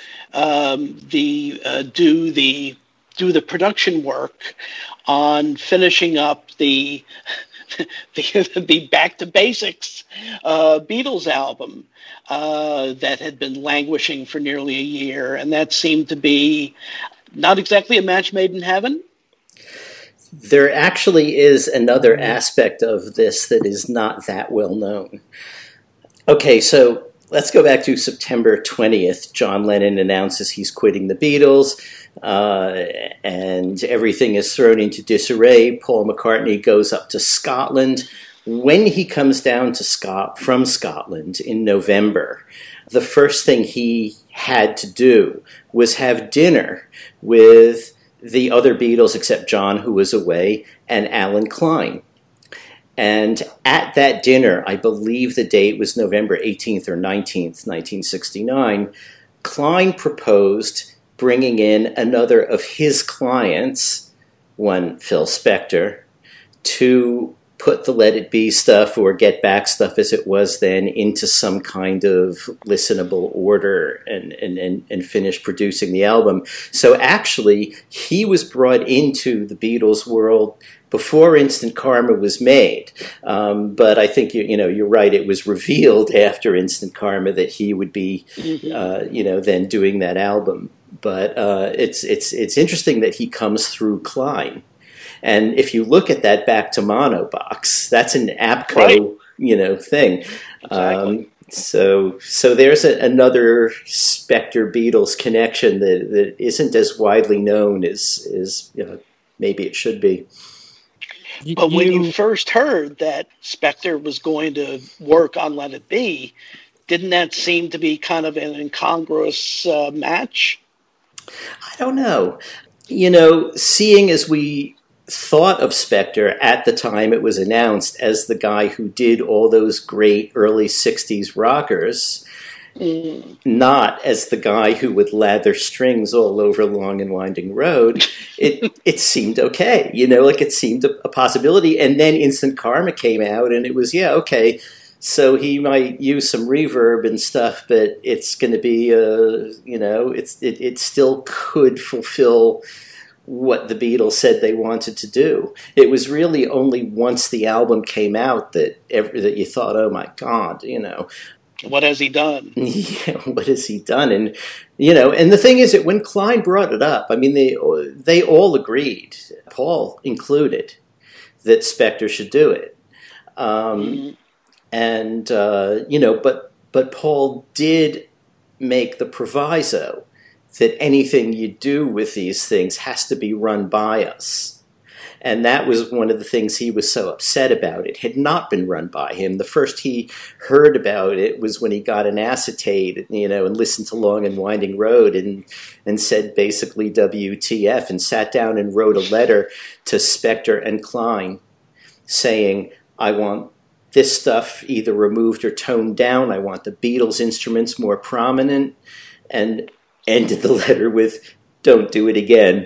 um, the uh, do the do the production work on finishing up the the, the Back to Basics uh, Beatles album uh, that had been languishing for nearly a year, and that seemed to be not exactly a match made in heaven. There actually is another aspect of this that is not that well known. Okay, so let's go back to September twentieth. John Lennon announces he's quitting the Beatles, uh, and everything is thrown into disarray. Paul McCartney goes up to Scotland. When he comes down to Scot- from Scotland in November, the first thing he had to do was have dinner with the other Beatles, except John, who was away, and Alan Klein. And at that dinner, I believe the date was November eighteenth or nineteenth, nineteen sixty-nine, Klein proposed bringing in another of his clients, one Phil Spector, to put the Let It Be stuff or Get Back stuff as it was then into some kind of listenable order and, and, and, and finish producing the album. So actually, he was brought into the Beatles world before Instant Karma was made. Um, but I think, you, you know, you're right, it was revealed after Instant Karma that he would be, uh, you know, then doing that album. But uh, it's, it's, it's interesting that he comes through Klein. And if you look at that Back to Mono box, that's an APCO, right. you know, thing. Exactly. Um, so, so there's a, another Spector Beatles connection that, that isn't as widely known as, as you know, maybe it should be. But when you first heard that Spector was going to work on Let It Be, didn't that seem to be kind of an incongruous uh, match? I don't know. You know, seeing as we thought of Spector at the time it was announced as the guy who did all those great early sixties rockers, mm. not as the guy who would lather strings all over Long and Winding Road, it it seemed okay. You know, like it seemed a, a possibility. And then Instant Karma came out and it was, yeah, okay, so he might use some reverb and stuff, but it's going to be, uh, you know, it's it, it still could fulfill what the Beatles said they wanted to do. It was really only once the album came out that every, that you thought, oh my God, you know. What has he done? Yeah, what has he done? And, you know, and the thing is that when Klein brought it up, I mean, they they all agreed, Paul included, that Spector should do it. Um, mm-hmm. And, uh, you know, but but Paul did make the proviso that anything you do with these things has to be run by us. And that was one of the things he was so upset about. It had not been run by him. The first he heard about it was when he got an acetate, you know, and listened to Long and Winding Road and, and said basically W T F and sat down and wrote a letter to Spector and Klein saying, I want this stuff either removed or toned down. I want the Beatles instruments more prominent. And ended the letter with, don't do it again.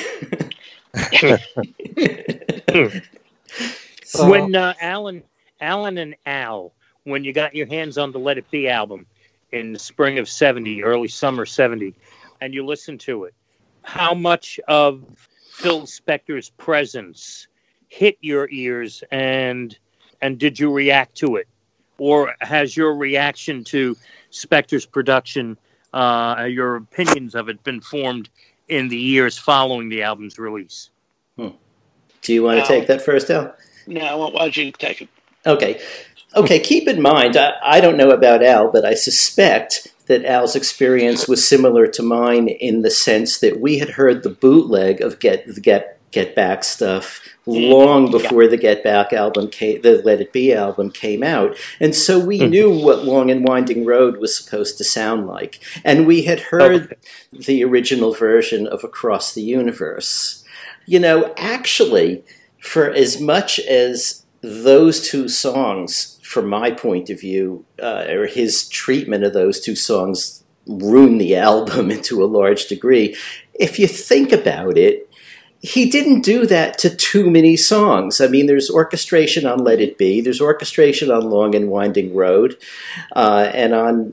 when uh, Alan, Alan and Al, when you got your hands on the Let It Be album in the spring of seventy, early summer seventy, and you listened to it, how much of Phil Spector's presence hit your ears, and and did you react to it? Or has your reaction to Spector's production, Uh, your opinions of it, been formed in the years following the album's release? Hmm. Do you want to take that first, Al? No, why don't you take it? Okay. Okay, keep in mind, I, I don't know about Al, but I suspect that Al's experience was similar to mine in the sense that we had heard the bootleg of Get the Get Get Back stuff long before yeah. the Get Back album came, the Let It Be album came out. And so we mm-hmm. knew what Long and Winding Road was supposed to sound like. And we had heard okay. the original version of Across the Universe. You know, actually, for as much as those two songs, from my point of view, uh, or his treatment of those two songs ruined the album to a large degree, if you think about it, he didn't do that to too many songs. I mean, there's orchestration on Let It Be, there's orchestration on Long and Winding Road, uh, and on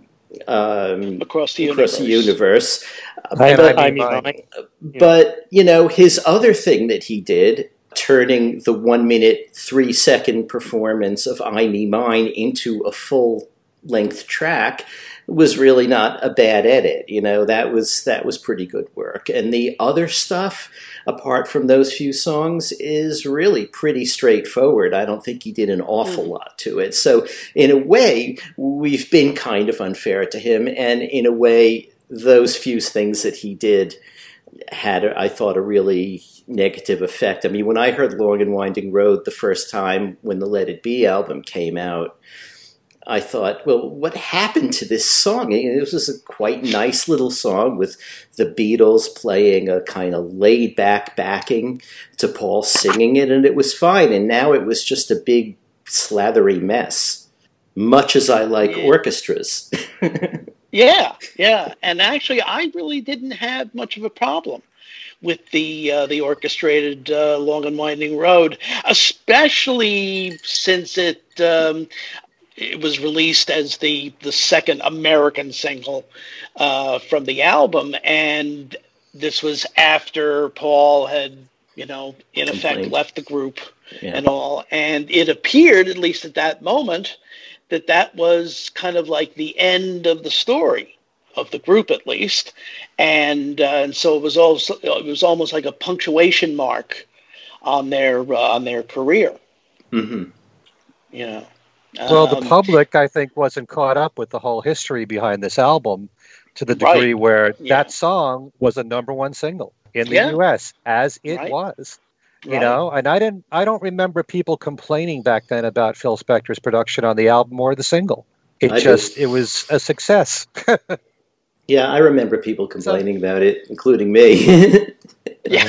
um, Across the Across Universe. The universe. I, I mean, I, but, you know, his other thing that he did, turning the one-minute, three-second performance of I Me Mine into a full-length track, was really not a bad edit. You know, that was that was pretty good work. And the other stuff, apart from those few songs, is really pretty straightforward. I don't think he did an awful lot to it. So in a way, we've been kind of unfair to him. And in a way, those few things that he did had, I thought, a really negative effect. I mean, when I heard Long and Winding Road the first time when the Let It Be album came out, I thought, well, what happened to this song? It was a quite nice little song with the Beatles playing a kind of laid-back backing to Paul singing it, and it was fine. And now it was just a big slathery mess, much as I like orchestras. Yeah, yeah. And actually, I really didn't have much of a problem with the uh, the orchestrated uh, Long and Winding Road, especially since it um, it was released as the the second American single uh, from the album, and this was after Paul had, you know, in effect Complained. left the group Yeah. and all, and it appeared, at least at that moment, that that was kind of like the end of the story of the group, at least, and uh, and so it was also it was almost like a punctuation mark on their uh, on their career. Mm-hmm. You know. Well, the Um, public, I think, wasn't caught up with the whole history behind this album to the degree Right. where Yeah. that song was a number one single in the Yeah. U S, as it Right. was. You Right. know, and I didn't I don't remember people complaining back then about Phil Spector's production on the album or the single. It I do. just it was a success. Yeah, I remember people complaining about it, including me. Yeah.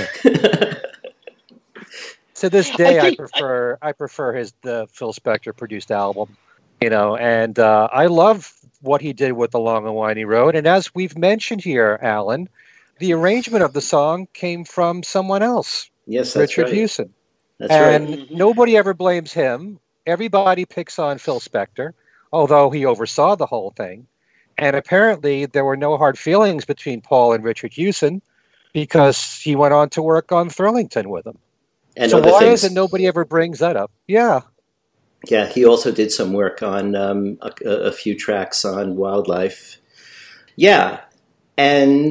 To this day, I, think- prefer I prefer his the Phil Spector produced album, you know, and uh, I love what he did with the Long and Winding Road. And as we've mentioned here, Alan, the arrangement of the song came from someone else, Yes, that's Richard right. Hewson, That's and right. right. nobody ever blames him. Everybody picks on Phil Spector, although he oversaw the whole thing. And apparently, there were no hard feelings between Paul and Richard Hewson because he went on to work on Thrillington with him. And So other why things. is it nobody ever brings that up? Yeah. Yeah, he also did some work on um, a, a few tracks on Wildlife. Yeah, and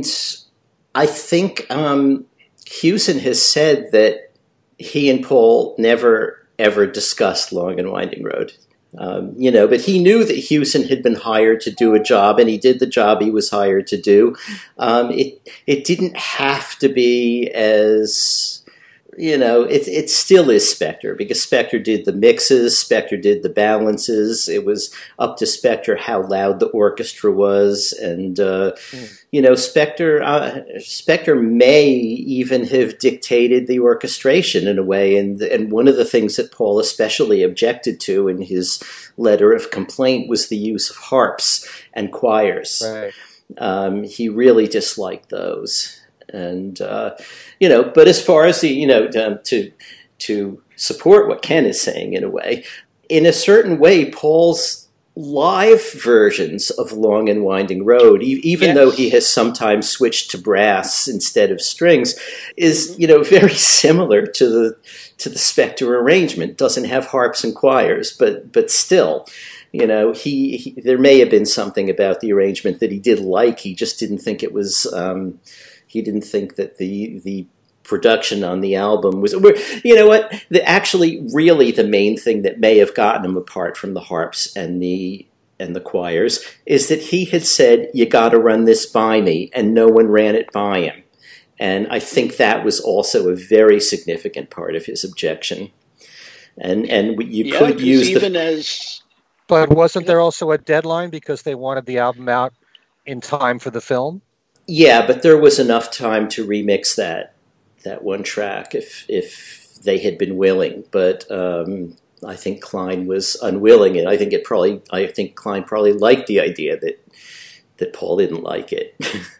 I think um, Hewson has said that he and Paul never, ever discussed Long and Winding Road. Um, you know, but he knew that Hewson had been hired to do a job, and he did the job he was hired to do. Um, it it didn't have to be as, you know, it it still is Spector, because Spector did the mixes, Spector did the balances. It was up to Spector how loud the orchestra was, and uh, Mm. you know, Spector uh, Spector may even have dictated the orchestration in a way. And and one of the things that Paul especially objected to in his letter of complaint was the use of harps and choirs. Right. Um, he really disliked those. And, uh, you know, but as far as the, you know, um, to, to support what Ken is saying in a way, in a certain way, Paul's live versions of Long and Winding Road, e- even Yes. though he has sometimes switched to brass instead of strings, is, you know, very similar to the, to the Spector arrangement. Doesn't have harps and choirs, but, but still, you know, he, he there may have been something about the arrangement that he did like. He just didn't think it was, um, he didn't think that the the production on the album was, you know what, the, actually really the main thing that may have gotten him apart from the harps and the and the choirs is that he had said, you got to run this by me, and no one ran it by him. And I think that was also a very significant part of his objection. And and you Yeah, could 'cause use even the as But wasn't there also a deadline because they wanted the album out in time for the film? yeah, but there was enough time to remix that that one track if if they had been willing. But um, I think Klein was unwilling, and I think it probably I think Klein probably liked the idea that that Paul didn't like it.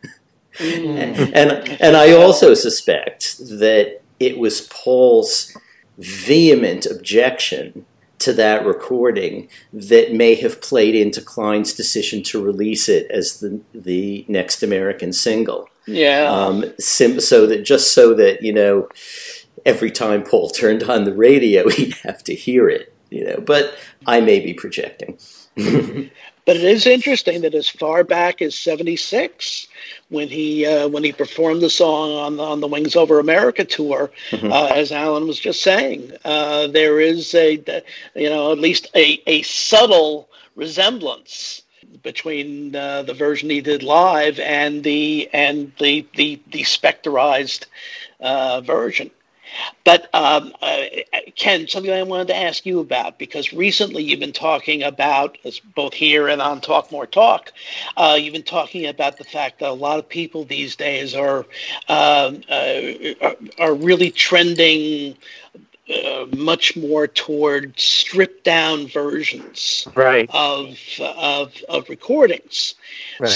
Mm. and and I also suspect that it was Paul's vehement objection to that recording that may have played into Klein's decision to release it as the the next American single. Yeah. Um, sim- so that just so that, you know, every time Paul turned on the radio, he'd have to hear it. You know, but I may be projecting. But it is interesting that as far back as seventy-six, when he uh, when he performed the song on the, on the Wings Over America tour, Mhm. uh, as Alan was just saying, uh, there is a you know at least a, a subtle resemblance between uh, the version he did live and the and the the, the specterized uh, version. But um, uh, Ken, something I wanted to ask you about, because recently you've been talking about, both here and on Talk More Talk, uh, you've been talking about the fact that a lot of people these days are um, uh, are, are really trending uh, much more toward stripped down versions Right. of of, of recordings. Right.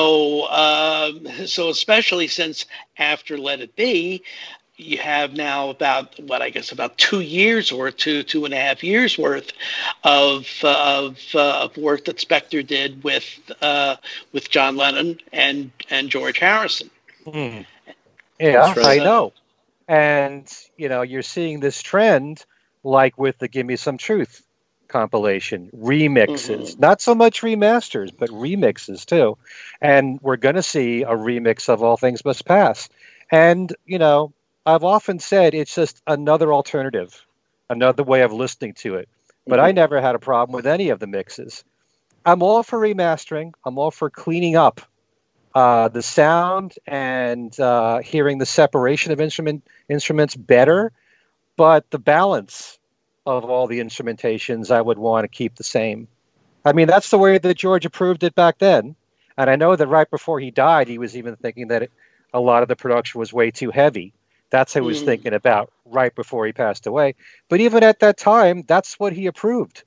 So um, so especially since after Let It Be, you have now about what I guess about two years or two two and a half years worth of of, uh, of work that Spector did with uh, with John Lennon and and George Harrison. Mm. Yeah, right. I know. And, you know, you're seeing this trend like with the Give Me Some Truth compilation, remixes, Mhm. not so much remasters, but remixes too. And we're going to see a remix of All Things Must Pass. And, you know, I've often said it's just another alternative, another way of listening to it. But I Mhm. never had a problem with any of the mixes. I'm all for remastering. I'm all for cleaning up uh, the sound and uh, hearing the separation of instrument instruments better, but the balance of all the instrumentations I would want to keep the same. I mean, that's the way that George approved it back then, and I know that right before he died, he was even thinking that it, a lot of the production was way too heavy. That's what he was Mm. thinking about right before he passed away. But even at that time, that's what he approved.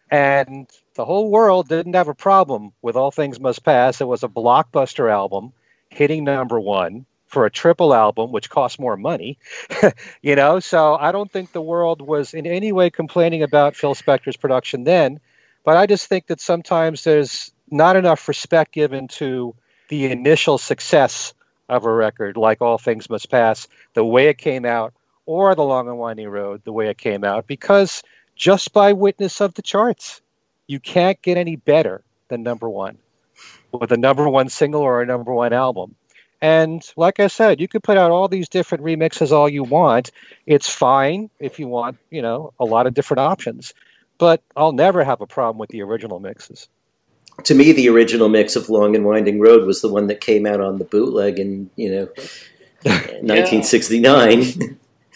And the whole world didn't have a problem with All Things Must Pass. It was a blockbuster album, hitting number one for a triple album, which cost more money. you know, so I don't think the world was in any way complaining about Phil Spector's production then. But I just think that sometimes there's not enough respect given to the initial success of a record, like All Things Must Pass, the way it came out, or The Long and Winding Road, the way it came out, because just by witness of the charts, you can't get any better than number one with a number one single or a number one album. And like I said, you could put out all these different remixes all you want. It's fine if you want, you know, a lot of different options. But I'll never have a problem with the original mixes. To me, the original mix of Long and Winding Road was the one that came out on the bootleg in, you know, nineteen sixty-nine.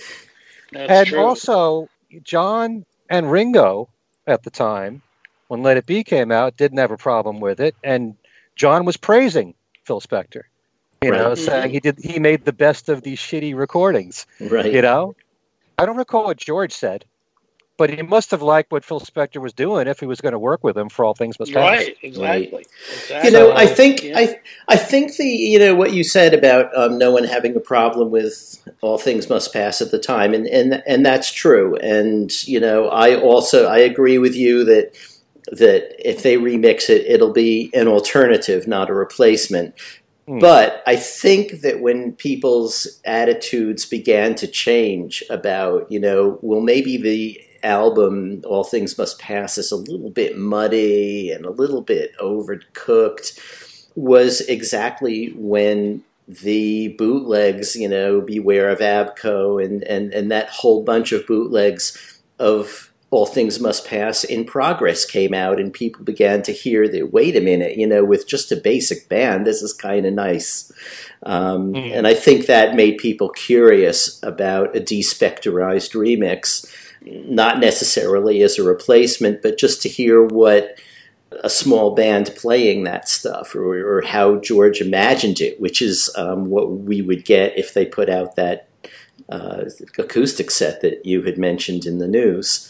That's And true. also, John and Ringo at the time, when Let It Be came out, didn't have a problem with it. And John was praising Phil Spector, you Right. know, Mhm. saying he did he made the best of these shitty recordings, Right. you know. I don't recall what George said, but he must have liked what Phil Spector was doing if he was going to work with him for All Things Must Pass. Right, exactly. exactly. You know, I So, think Yeah. I I think the you know what you said about um, no one having a problem with All Things Must Pass at the time, and and and that's true. And you know, I also I agree with you that that if they remix it, it'll be an alternative, not a replacement. Hmm. But I think that when people's attitudes began to change about, you know, well, maybe the album All Things Must Pass is a little bit muddy and a little bit overcooked, was exactly when the bootlegs, you know, Beware of Abco and, and, and that whole bunch of bootlegs of All Things Must Pass in progress came out, and people began to hear that, wait a minute, you know, with just a basic band, this is kind of nice. Um, Mm. And I think that made people curious about a despectorized remix, not necessarily as a replacement, but just to hear what a small band playing that stuff, or, or how George imagined it, which is um, what we would get if they put out that uh, acoustic set that you had mentioned in the news.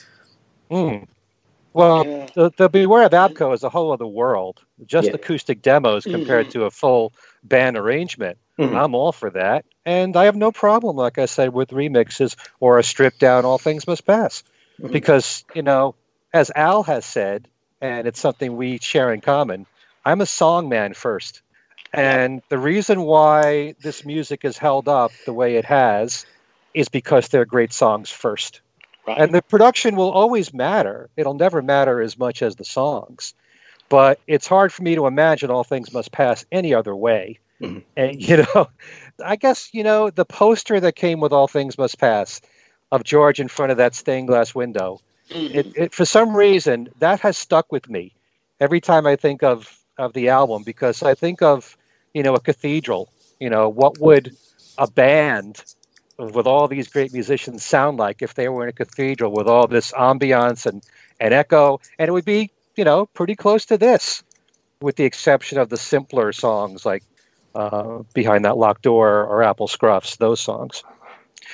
Mm. Well, Yeah. the, the Beware of Abco is a whole other world. Just Yeah. acoustic demos compared Mhm. to a full band arrangement. Mhm. I'm all for that. And I have no problem, like I said, with remixes or a stripped down All Things Must Pass. Mhm. Because, you know, as Al has said, and it's something we share in common, I'm a song man first. And the reason why this music is held up the way it has is because they're great songs first. Right. And the production will always matter. It'll never matter as much as the songs. But it's hard for me to imagine All Things Must Pass any other way. Mhm. And, you know, I guess, you know, the poster that came with All Things Must Pass of George in front of that stained glass window, Mhm. it, it for some reason, that has stuck with me every time I think of, of the album, because I think of, you know, a cathedral. You know, what would a band with all these great musicians sound like if they were in a cathedral with all this ambiance and, and echo? And it would be, you know, pretty close to this, with the exception of the simpler songs like uh, Behind That Locked Door or Apple Scruffs, those songs.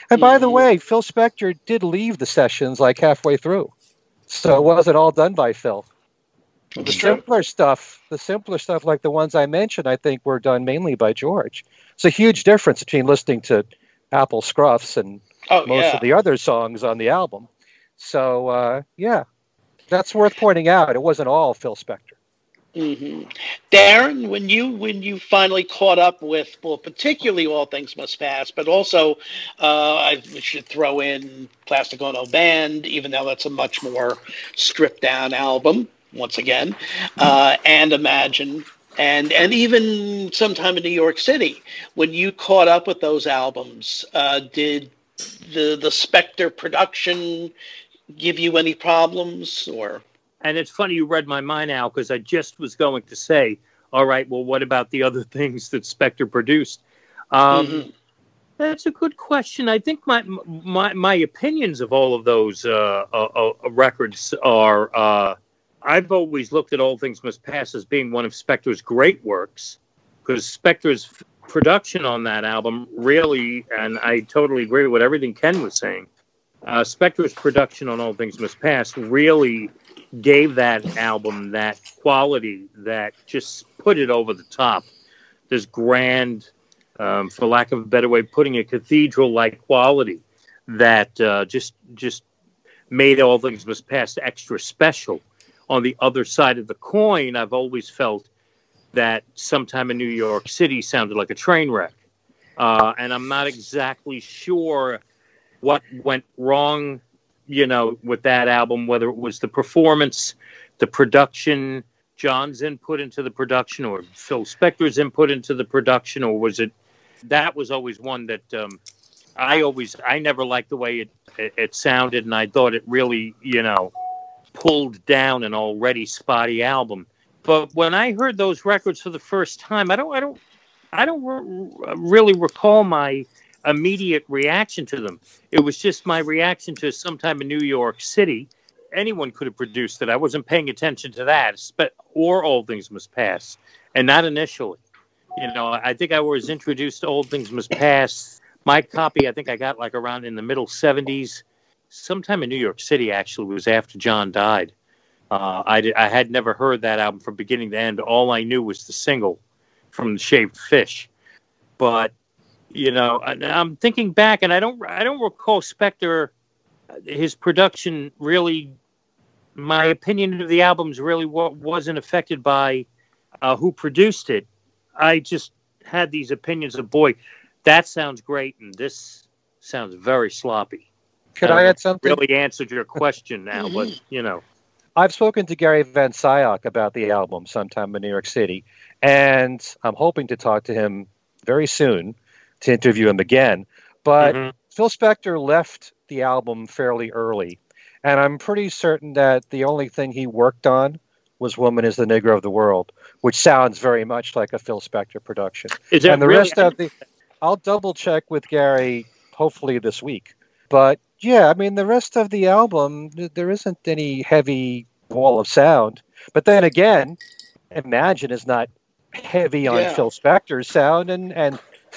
And by the way, Phil Spector did leave the sessions like halfway through. So it wasn't all done by Phil. The simpler stuff, the simpler stuff like the ones I mentioned, I think were done mainly by George. It's a huge difference between listening to Apple Scruffs and oh, most yeah. of the other songs on the album. So, uh, yeah, that's worth pointing out. It wasn't all Phil Spector. Mm-hmm. Darren, when you when you finally caught up with, well, particularly All Things Must Pass, but also uh, I should throw in Plastic Ono Band, even though that's a much more stripped down album, once again, uh, and Imagine, and and even Sometime in New York City. When you caught up with those albums, uh, did the the Spector production give you any problems, or? And it's funny you read my mind, Al, because I just was going to say, all right, well, what about the other things that Spector produced? Um, mm-hmm. That's a good question. I think my my, my opinions of all of those uh, uh, uh, records are, uh, I've always looked at All Things Must Pass as being one of Spector's great works, because Spector's f- production on that album really, and I totally agree with everything Ken was saying, uh, Spector's production on All Things Must Pass really gave that album that quality that just put it over the top. This grand, um, for lack of a better way of putting it, cathedral-like quality that uh, just just made All Things Must Pass extra special. On the other side of the coin, I've always felt that Sometime in New York City sounded like a train wreck. Uh, and I'm not exactly sure what went wrong, you know, with that album, whether it was the performance, the production, John's input into the production, or Phil Spector's input into the production, or was it, that was always one that um, I always, I never liked the way it, it, it sounded, and I thought it really, you know, pulled down an already spotty album. But when I heard those records for the first time, I don't, I don't, I don't re- really recall my immediate reaction to them. It was just my reaction to Sometime in New York City. Anyone could have produced it. I wasn't paying attention to that, or All Things Must Pass, and not initially. You know, I think I was introduced to All Things Must Pass. My copy, I think I got like around in the middle seventies. Sometime in New York City, actually, was after John died. Uh, I, did, I had never heard that album from beginning to end. All I knew was the single from The Shaved Fish. But you know, I'm thinking back, and I don't, I don't recall Spector, his production really, my opinion of the albums really wasn't affected by uh, who produced it. I just had these opinions of, boy, that sounds great, and this sounds very sloppy. Could I, I add something? Really answered your question now, but, you know. I've spoken to Gary Van Sciok about the album Sometime in New York City, and I'm hoping to talk to him very soon to interview him again. But mm-hmm. Phil Spector left the album fairly early, and I'm pretty certain that the only thing he worked on was Woman is the Nigger of the World, which sounds very much like a Phil Spector production. Is that and the really? rest of the, I'll double check with Gary hopefully this week. But yeah, I mean, the rest of the album, there isn't any heavy wall of sound. But then again, Imagine is not heavy on yeah. Phil Spector's sound, and and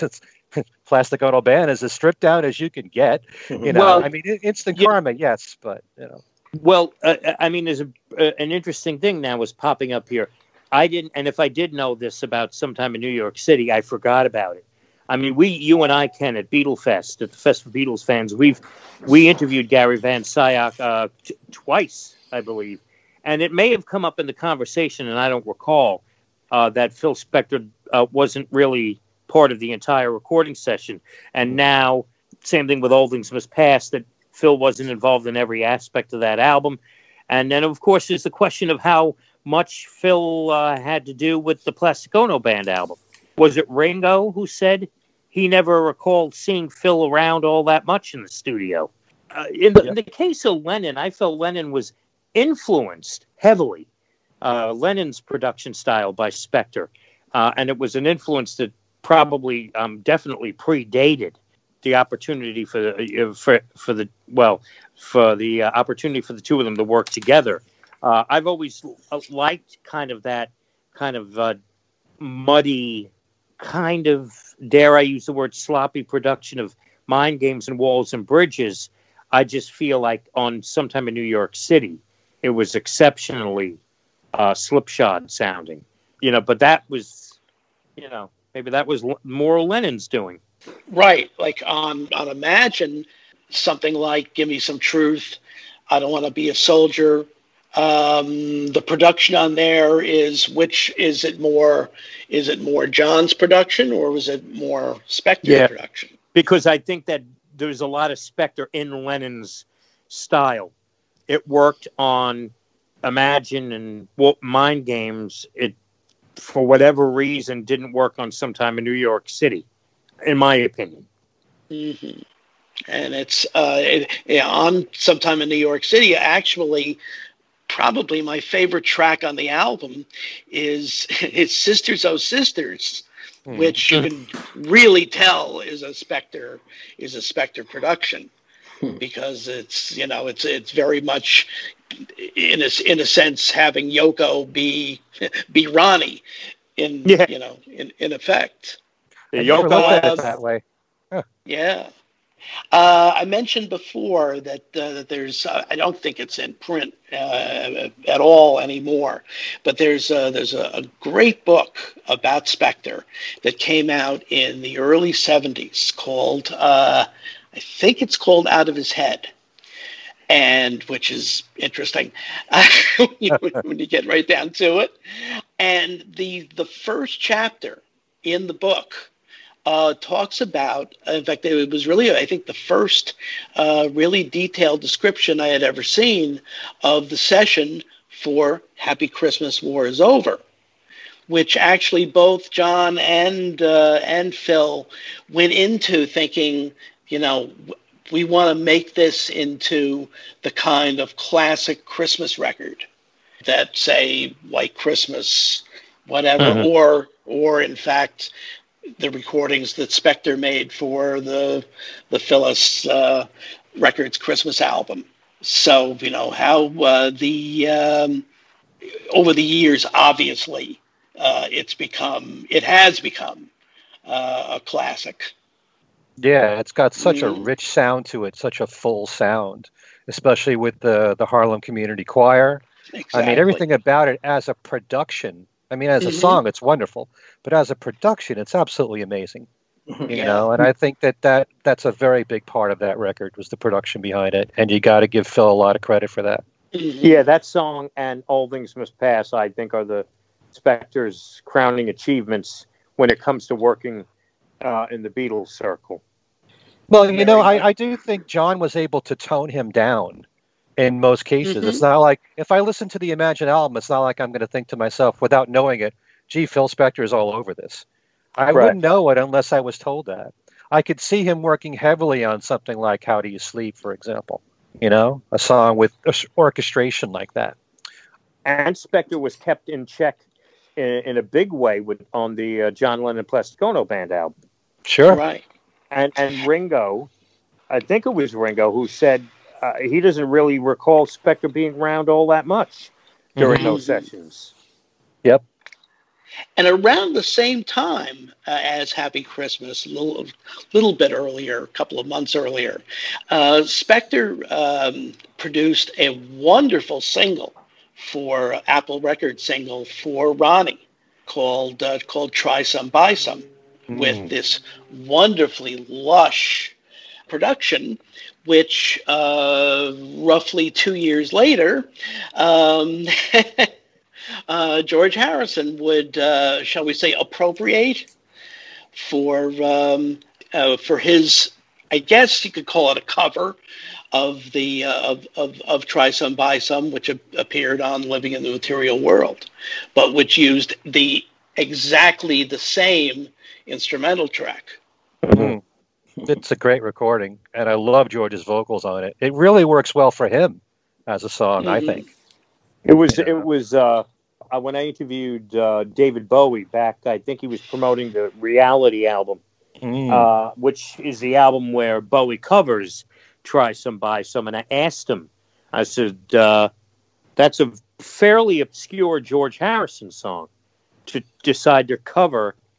Plastic Ono Band is as stripped down as you can get. You know, well, I mean, Instant yeah. Karma, yes, but you know. Well, uh, I mean, there's a, uh, an interesting thing now was popping up here. I didn't, and if I did know this about Sometime in New York City, I forgot about it. I mean, we, you and I, Ken, at Beatlefest, at the Fest for Beatles fans, we've we interviewed Gary Van Sciok uh, t- twice, I believe, and it may have come up in the conversation, and I don't recall uh, that Phil Spector uh, wasn't really part of the entire recording session, and now same thing with All Things Must Pass, that Phil wasn't involved in every aspect of that album. And then, of course, there's the question of how much Phil uh, had to do with the Plastic Ono Band album. Was it Ringo who said he never recalled seeing Phil around all that much in the studio? Uh, in, the, yeah. in the case of Lennon, I felt Lennon was influenced heavily, uh, Lennon's production style by Spector. Uh, and it was an influence that probably um, definitely predated the opportunity for the, uh, for, for the well, for the uh, opportunity for the two of them to work together. Uh, I've always liked kind of that kind of uh, muddy, kind of, dare I use the word, sloppy production of Mind Games and Walls and Bridges, I just feel like on Sometime in New York City, it was exceptionally uh, slipshod sounding. You know, but that was, you know, maybe that was more Lennon's doing. Right. Like on, on Imagine, something like Give Me Some Truth, I Don't Want to Be a Soldier. Um, the production on there is, which is it more, is it more John's production or was it more Spector's yeah, production? Because I think that there's a lot of Spector in Lennon's style. It worked on Imagine and Mind Games. It, for whatever reason, didn't work on Sometime in New York City, in my opinion. Mm-hmm. And it's uh, it, yeah, on Sometime in New York City, actually, probably my favorite track on the album is is Sisters Oh Sisters, mm. which you can really tell is a Spector is a Spector production hmm. because it's you know it's it's very much in a in a sense having Yoko be be Ronnie in yeah. you know in, in effect. Yoko looked at it that way. Huh. Yeah. Uh, I mentioned before that, uh, that there's, uh, I don't think it's in print uh, at all anymore, but there's, uh, there's a, a great book about Spector that came out in the early seventies called, uh, I think it's called Out of His Head, and which is interesting when you get right down to it. And the the first chapter in the book Uh, talks about, in fact, it was really, I think, the first uh, really detailed description I had ever seen of the session for Happy Christmas, War Is Over, which actually both John and uh, and Phil went into thinking, you know, we want to make this into the kind of classic Christmas record that, say, White Christmas, whatever, mm-hmm. or or in fact, the recordings that Spector made for the the Phyllis uh, Records Christmas album. So, you know, how uh, the um, over the years, obviously, uh, it's become, it has become uh, a classic. Yeah, it's got such mm-hmm. a rich sound to it, such a full sound, especially with the, the Harlem Community Choir. Exactly. I mean, everything about it as a production, I mean, as a mm-hmm. song, it's wonderful, but as a production, it's absolutely amazing. You yeah. know, and I think that, that that's a very big part of that record was the production behind it, and you got to give Phil a lot of credit for that. Mm-hmm. Yeah, that song and All Things Must Pass, I think, are the Spector's crowning achievements when it comes to working uh, in the Beatles circle. Well, you know, I, I do think John was able to tone him down in most cases. Mm-hmm. It's not like, if I listen to the Imagine album, it's not like I'm going to think to myself, without knowing it, gee, Phil Spector is all over this. I right. wouldn't know it unless I was told that. I could see him working heavily on something like How Do You Sleep, for example. You know, a song with orchestration like that. And Spector was kept in check in, in a big way with on the uh, John Lennon Plasticano Band album. Sure. Right. And, and Ringo, I think it was Ringo, who said uh, he doesn't really recall Spector being around all that much during mm-hmm. those sessions. Yep. And around the same time uh, as Happy Christmas, a little, little bit earlier, a couple of months earlier, uh, Spector um, produced a wonderful single for Apple Records single for Ronnie called uh, called Try Some Buy Some, mm. with this wonderfully lush production, which uh, roughly two years later, um, Uh, George Harrison would, uh, shall we say, appropriate for um, uh, for his, I guess you could call it a cover of the uh, of, of of Try Some Buy Some, which a- appeared on Living in the Material World, but which used the exactly the same instrumental track. Mm-hmm. It's a great recording, and I love George's vocals on it. It really works well for him as a song, mm-hmm. I think. It was. You know? It was. Uh... Uh, when I interviewed uh, David Bowie back, I think he was promoting the Reality album, mm. uh, which is the album where Bowie covers Try Some Buy Some. And I asked him, I said, uh, that's a fairly obscure George Harrison song to decide to cover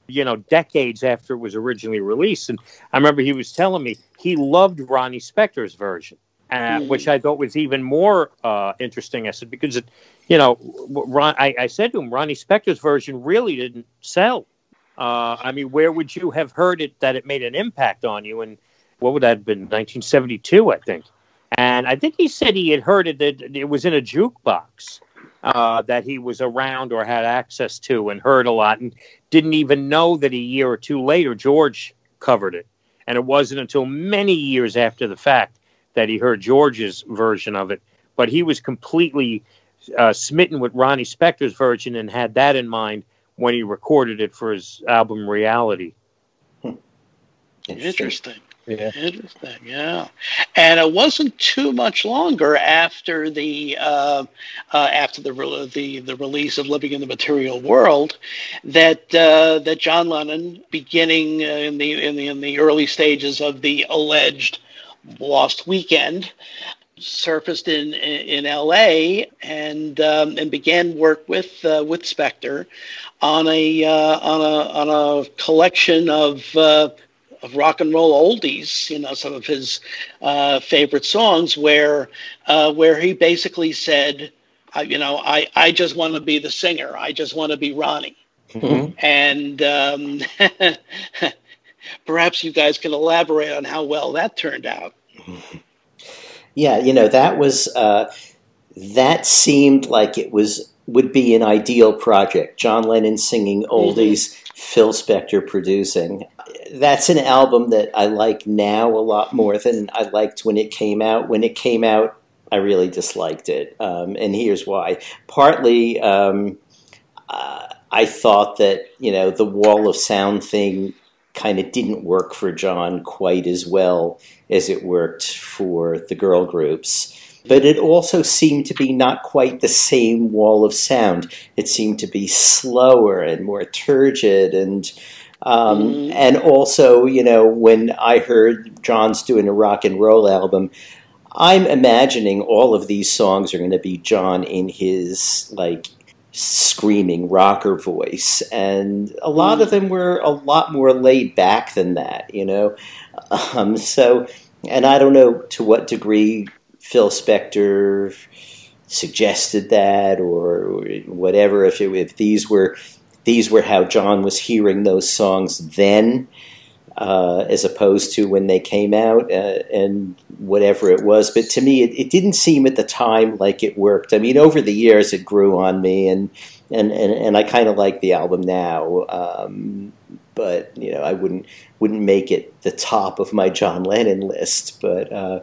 you know, decades after it was originally released. And I remember he was telling me he loved Ronnie Spector's version, uh, mm. which I thought was even more uh, interesting. I said, because, it, you know, Ron, I, I said to him, Ronnie Spector's version really didn't sell. Uh, I mean, where would you have heard it that it made an impact on you? And what would that have been? nineteen seventy-two, I think. And I think he said he had heard it, that it was in a jukebox. Uh, that he was around or had access to and heard a lot, and didn't even know that a year or two later George covered it. And it wasn't until many years after the fact that he heard George's version of it. But he was completely uh, smitten with Ronnie Spector's version and had that in mind when he recorded it for his album Reality. Hmm. Interesting. Yeah. Interesting, yeah. And it wasn't too much longer after the uh, uh, after the, re- the the release of Living in the Material World that uh, that John Lennon, beginning uh, in the in the in the early stages of the alleged Lost Weekend, surfaced in in L A and um, and began work with uh, with Spector on a uh, on a on a collection of. Uh, of rock and roll oldies, you know, some of his uh, favorite songs where uh, where he basically said, I, you know, I, I just want to be the singer. I just want to be Ronnie. Mm-hmm. And um, perhaps you guys can elaborate on how well that turned out. Yeah, you know, that was, uh, that seemed like it was would be an ideal project. John Lennon singing oldies, mm-hmm. Phil Spector producing. That's an album that I like now a lot more than I liked when it came out. When it came out, I really disliked it. Um, and here's why. Partly, um, uh, I thought that, you know, the wall of sound thing kind of didn't work for John quite as well as it worked for the girl groups. But it also seemed to be not quite the same wall of sound. It seemed to be slower and more turgid. And um, mm. and also, you know, when I heard John's doing a rock and roll album, I'm imagining all of these songs are going to be John in his, like, screaming rocker voice. And a lot mm. of them were a lot more laid back than that, you know. Um, so, and I don't know to what degree Phil Spector suggested that or whatever. If, it, if these were these were how John was hearing those songs then, uh, as opposed to when they came out, uh, and whatever it was. But to me, it, it didn't seem at the time like it worked. I mean, over the years, it grew on me, and and and, and I kind of like the album now. Um, But you know, I wouldn't wouldn't make it the top of my John Lennon list. But uh,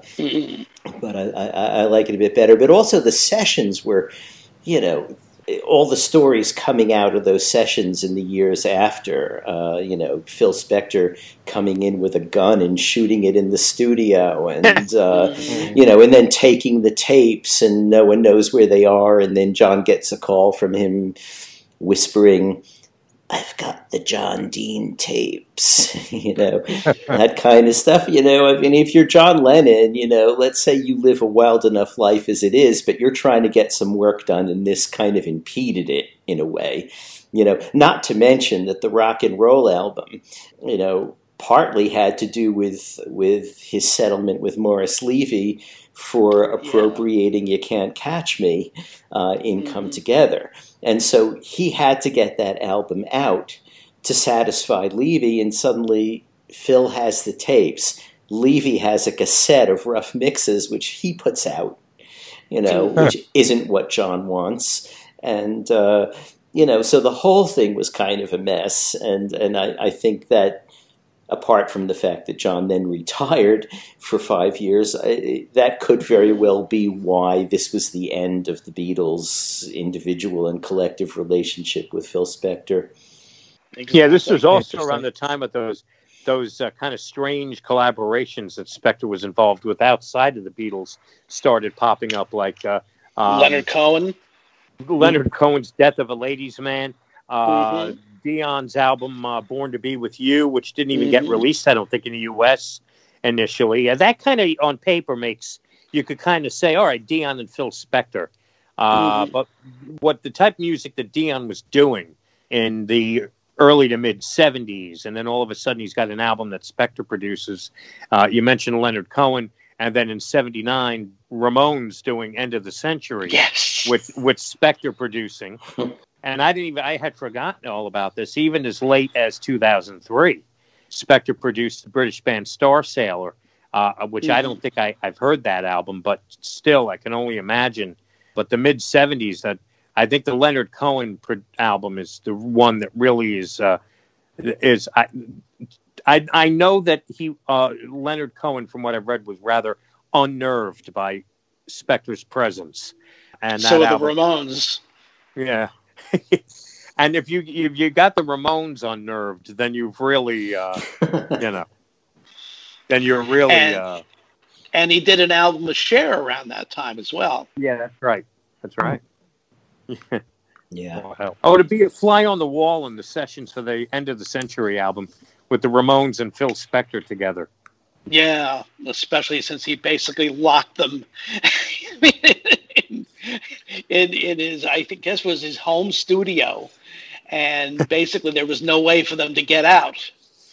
but I, I, I like it a bit better. But also the sessions were, you know, all the stories coming out of those sessions in the years after. Uh, you know, Phil Spector coming in with a gun and shooting it in the studio, and uh, you know, and then taking the tapes, and no one knows where they are, and then John gets a call from him whispering, "I've got the John Dean tapes," you know, that kind of stuff. You know, I mean, if you're John Lennon, you know, let's say you live a wild enough life as it is, but you're trying to get some work done, and this kind of impeded it in a way. You know, not to mention that the rock and roll album, you know, partly had to do with with his settlement with Morris Levy for appropriating yeah. You Can't Catch Me uh, in mm-hmm. Come Together. And so he had to get that album out to satisfy Levy, and suddenly Phil has the tapes. Levy has a cassette of rough mixes, which he puts out, you know, which isn't what John wants. And, uh, you know, so the whole thing was kind of a mess. And, and I, I think that, apart from the fact that John then retired for five years, I, that could very well be why this was the end of the Beatles' individual and collective relationship with Phil Spector. Exactly. Yeah, this was also around the time of those those uh, kind of strange collaborations that Spector was involved with outside of the Beatles started popping up, like uh, um, Leonard Cohen, Leonard mm-hmm. Cohen's "Death of a Ladies' Man." Uh, mm-hmm. Dion's album, uh, Born to Be With You, which didn't even mm-hmm. get released, I don't think, in the U S initially. Uh, that kind of, on paper, makes, you could kind of say, all right, Dion and Phil Spector. Uh, mm-hmm. But what the type of music that Dion was doing in the early to mid seventies, and then all of a sudden he's got an album that Spector produces. Uh, you mentioned Leonard Cohen, and then in seventy-nine, Ramones doing End of the Century, yes, with with Spector producing. And I didn't even I had forgotten all about this. Even as late as two thousand three, Spector produced the British band Star Sailor, uh, which mm-hmm. I don't think I, I've heard that album, but still I can only imagine. But the mid seventies, that I think the Leonard Cohen pro- album is the one that really is uh, is I, I I know that he uh, Leonard Cohen, from what I've read, was rather unnerved by Spector's presence, and that so the album, Ramones, yeah. And if you if you got the Ramones unnerved, then you've really uh, you know, then you're really. And, uh, and he did an album with Cher around that time as well. Yeah, that's right. That's right. Yeah. Wow. Oh, to be a fly on the wall in the sessions for the End of the Century album with the Ramones and Phil Spector together. Yeah, especially since he basically locked them in, in, in his, I think, guess was his home studio, and basically there was no way for them to get out.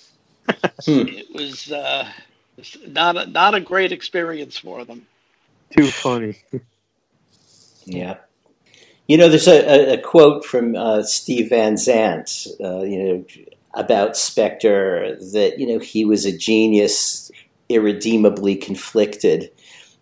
It was uh, not a, not a great experience for them. Too funny. Yeah. You know, there's a, a quote from uh, Steve Van Zandt, uh, you know, about Spector, that, you know, he was a genius, irredeemably conflicted,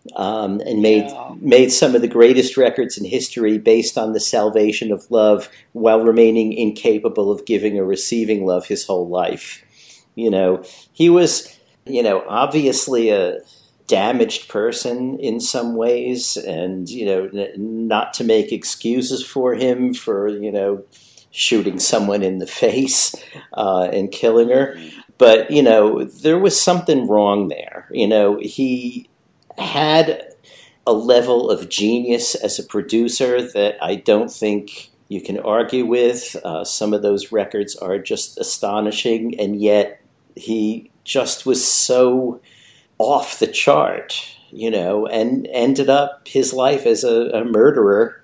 um, and made yeah. made some of the greatest records in history based on the salvation of love, while remaining incapable of giving or receiving love his whole life. You know, he was, you know, obviously a damaged person in some ways, and, you know, n- not to make excuses for him for, you know, shooting someone in the face uh, and killing her. But, you know, there was something wrong there. You know, he had a level of genius as a producer that I don't think you can argue with. Uh, some of those records are just astonishing, and yet he just was so off the chart, you know, and ended up his life as a, a murderer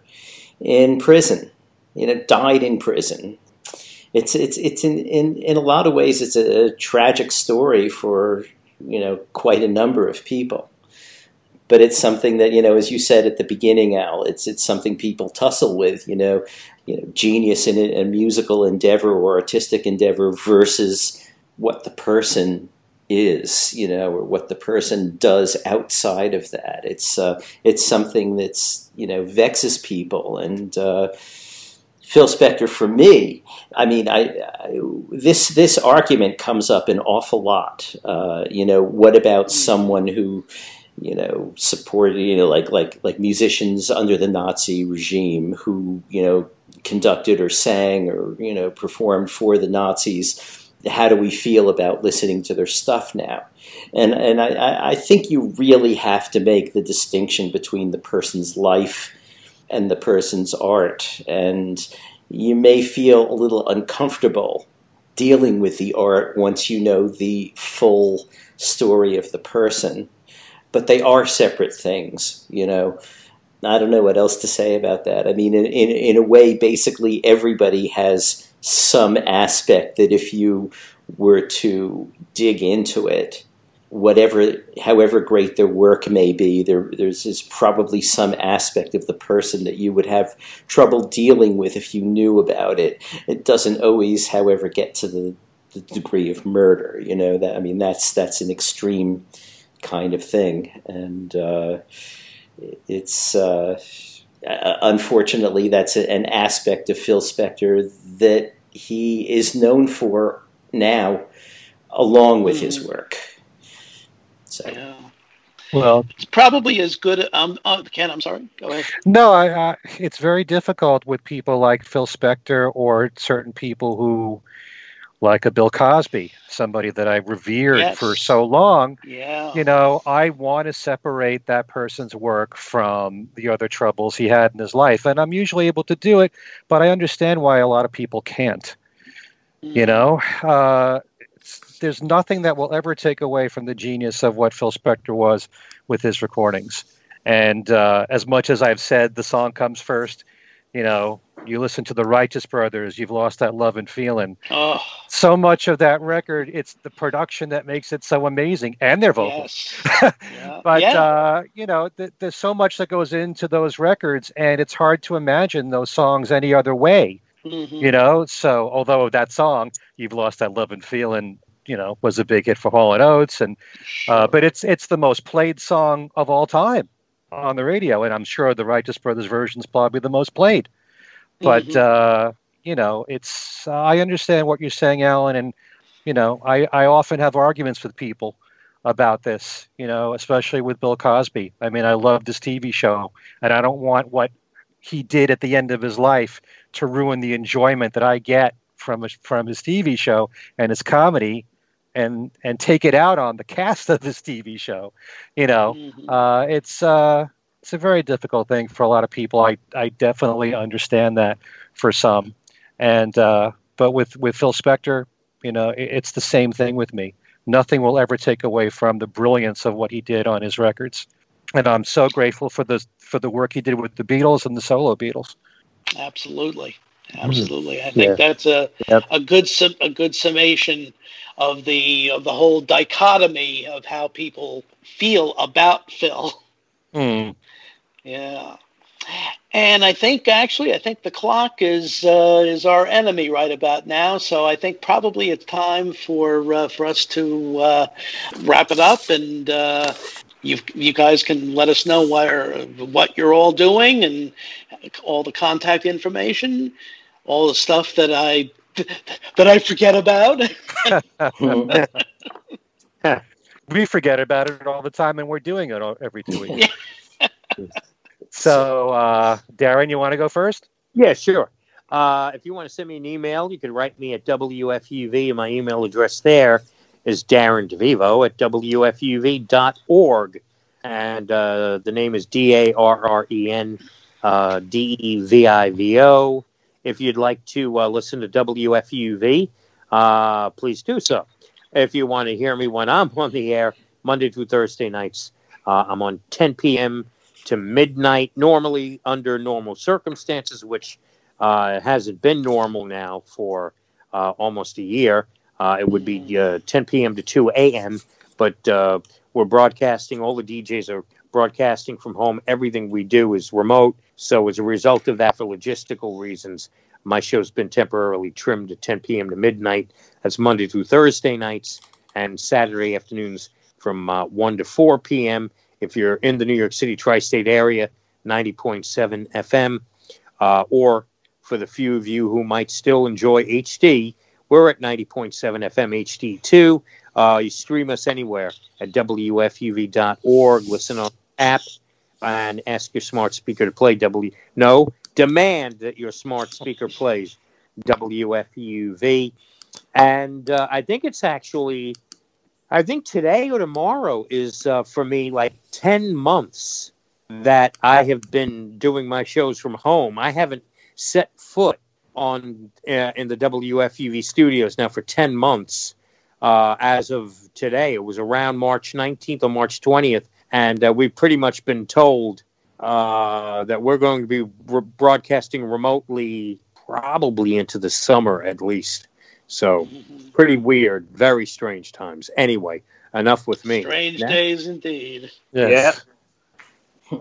in prison. You know, died in prison. It's it's it's in, in, in a lot of ways it's a, a tragic story for, you know, quite a number of people. But it's something that, you know, as you said at the beginning, Al, it's it's something people tussle with, you know, you know, genius in a, a musical endeavor or artistic endeavor versus what the person is, you know, or what the person does outside of that. It's uh, it's something that's, you know, vexes people. And uh, Phil Spector, for me, I mean, I, I this this argument comes up an awful lot. Uh, you know, what about someone who, you know, supported, you know, like like like musicians under the Nazi regime who, you know, conducted or sang or, you know, performed for the Nazis? How do we feel about listening to their stuff now? And and I, I think you really have to make the distinction between the person's life and the person's art. And you may feel a little uncomfortable dealing with the art once you know the full story of the person. But they are separate things, you know. I don't know what else to say about that. I mean, in in, in a way, basically everybody has some aspect that if you were to dig into it, whatever, however great their work may be, there there's is probably some aspect of the person that you would have trouble dealing with if you knew about it. It doesn't always, however, get to the, the degree of murder. You know, that I mean, that's that's an extreme kind of thing, and uh, it's uh, unfortunately that's an aspect of Phil Spector that he is known for now, along with his work. So, yeah. Well, it's probably as good. Um, oh, Ken, I'm sorry. Go ahead. No, I, I, it's very difficult with people like Phil Spector or certain people who, like a Bill Cosby, somebody that I revered Yes. for so long. Yeah. You know, I want to separate that person's work from the other troubles he had in his life. And I'm usually able to do it, but I understand why a lot of people can't. Mm. You know, uh, there's nothing that will ever take away from the genius of what Phil Spector was with his recordings. And uh, as much as I've said the song comes first, you know, You listen to the Righteous Brothers, You've Lost That Love and Feeling. Oh, So much of that record, it's the production that makes it so amazing, and their vocals. yes. Yeah. But, yeah. uh, you know, th- there's so much that goes into those records, and it's hard to imagine those songs any other way, Mhm. you know? So, although that song, You've Lost That Love and Feeling, you know, was a big hit for Hall and Oates, and uh, but it's it's the most played song of all time on the radio, and I'm sure the Righteous Brothers version is probably the most played. But, Mhm. uh, you know, it's, uh, I understand what you're saying, Alan. And, you know, I, I often have arguments with people about this, you know, especially with Bill Cosby. I mean, I love this T V show, and I don't want what he did at the end of his life to ruin the enjoyment that I get from his, from his T V show and his comedy, and, and take it out on the cast of this T V show. You know, Mhm. uh, it's, uh, it's a very difficult thing for a lot of people. I, I definitely understand that for some. And, uh, but with, with Phil Spector, you know, it, it's the same thing with me. Nothing will ever take away from the brilliance of what he did on his records. And I'm so grateful for the, for the work he did with the Beatles and the solo Beatles. Absolutely. Absolutely. I think Yeah. that's a, Yep. a good, sum- a good summation of the, of the whole dichotomy of how people feel about Phil. Mm. Yeah. And I think actually, I think the clock is uh, is our enemy right about now. So I think probably it's time for uh, for us to uh, wrap it up, and uh, you you guys can let us know where what you're all doing and all the contact information, all the stuff that I that I forget about. We forget about it all the time, and we're doing it all, every two weeks. So, uh, Darren, you want to go first? Yeah, sure. Uh, if you want to send me an email, you can write me at W F U V, and my email address there is Darren DeVivo at W F U V dot org. And uh, the name is D A R R E N uh, D E V I V O. If you'd like to uh, listen to W F U V, uh, please do so. If you want to hear me when I'm on the air, Monday through Thursday nights, uh, I'm on ten p.m. to midnight, normally under normal circumstances, which uh, hasn't been normal now for uh, almost a year. Uh, it would be uh, ten p.m. to two a.m., but uh, we're broadcasting. All the D Js are broadcasting from home. Everything we do is remote. So as a result of that, for logistical reasons, my show's been temporarily trimmed to ten p.m. to midnight. That's Monday through Thursday nights, and Saturday afternoons from uh, one to four p.m. If you're in the New York City tri-state area, ninety point seven F M, uh, or for the few of you who might still enjoy H D, we're at ninety point seven F M H D two. Uh, you stream us anywhere at W F U V dot org. Listen on the app and ask your smart speaker to play W. No, demand that your smart speaker plays W F U V. And uh, I think it's actually... I think today or tomorrow is, uh, for me, like ten months that I have been doing my shows from home. I haven't set foot on uh, in the W F U V studios now for ten months. Uh, as of today, it was around March nineteenth or March twentieth, and uh, we've pretty much been told uh, that we're going to be re- broadcasting remotely probably into the summer at least. So, pretty weird, very strange times. Anyway, enough with me. Strange Next. days indeed. Yes. Yeah.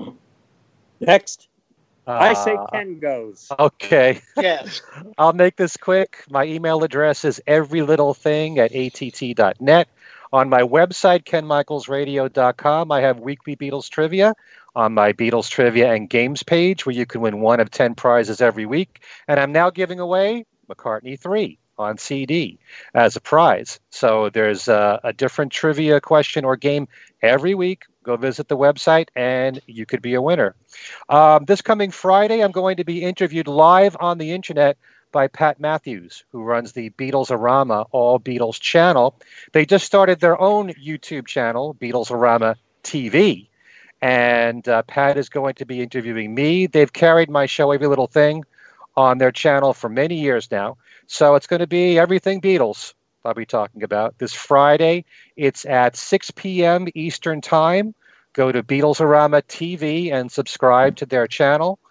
Next, Uh, I say Ken goes. Okay. Yes. I'll make this quick. My email address is everylittlething at A T T dot net. On my website, ken michaels radio dot com, I have weekly Beatles trivia on my Beatles trivia and games page, where you can win one of ten prizes every week. And I'm now giving away McCartney three on C D as a prize. So there's a, a different trivia question or game every week. Go visit the website and you could be a winner. Um, this coming Friday, I'm going to be interviewed live on the internet by Pat Matthews, who runs the Beatles-orama All Beatles channel. They just started their own YouTube channel, Beatles-orama T V. And uh, Pat is going to be interviewing me. They've carried my show, Every Little Thing, on their channel for many years now. So it's going to be everything Beatles I'll be talking about. This Friday, it's at six p.m. Eastern Time. Go to Beatles-orama T V and subscribe to their channel.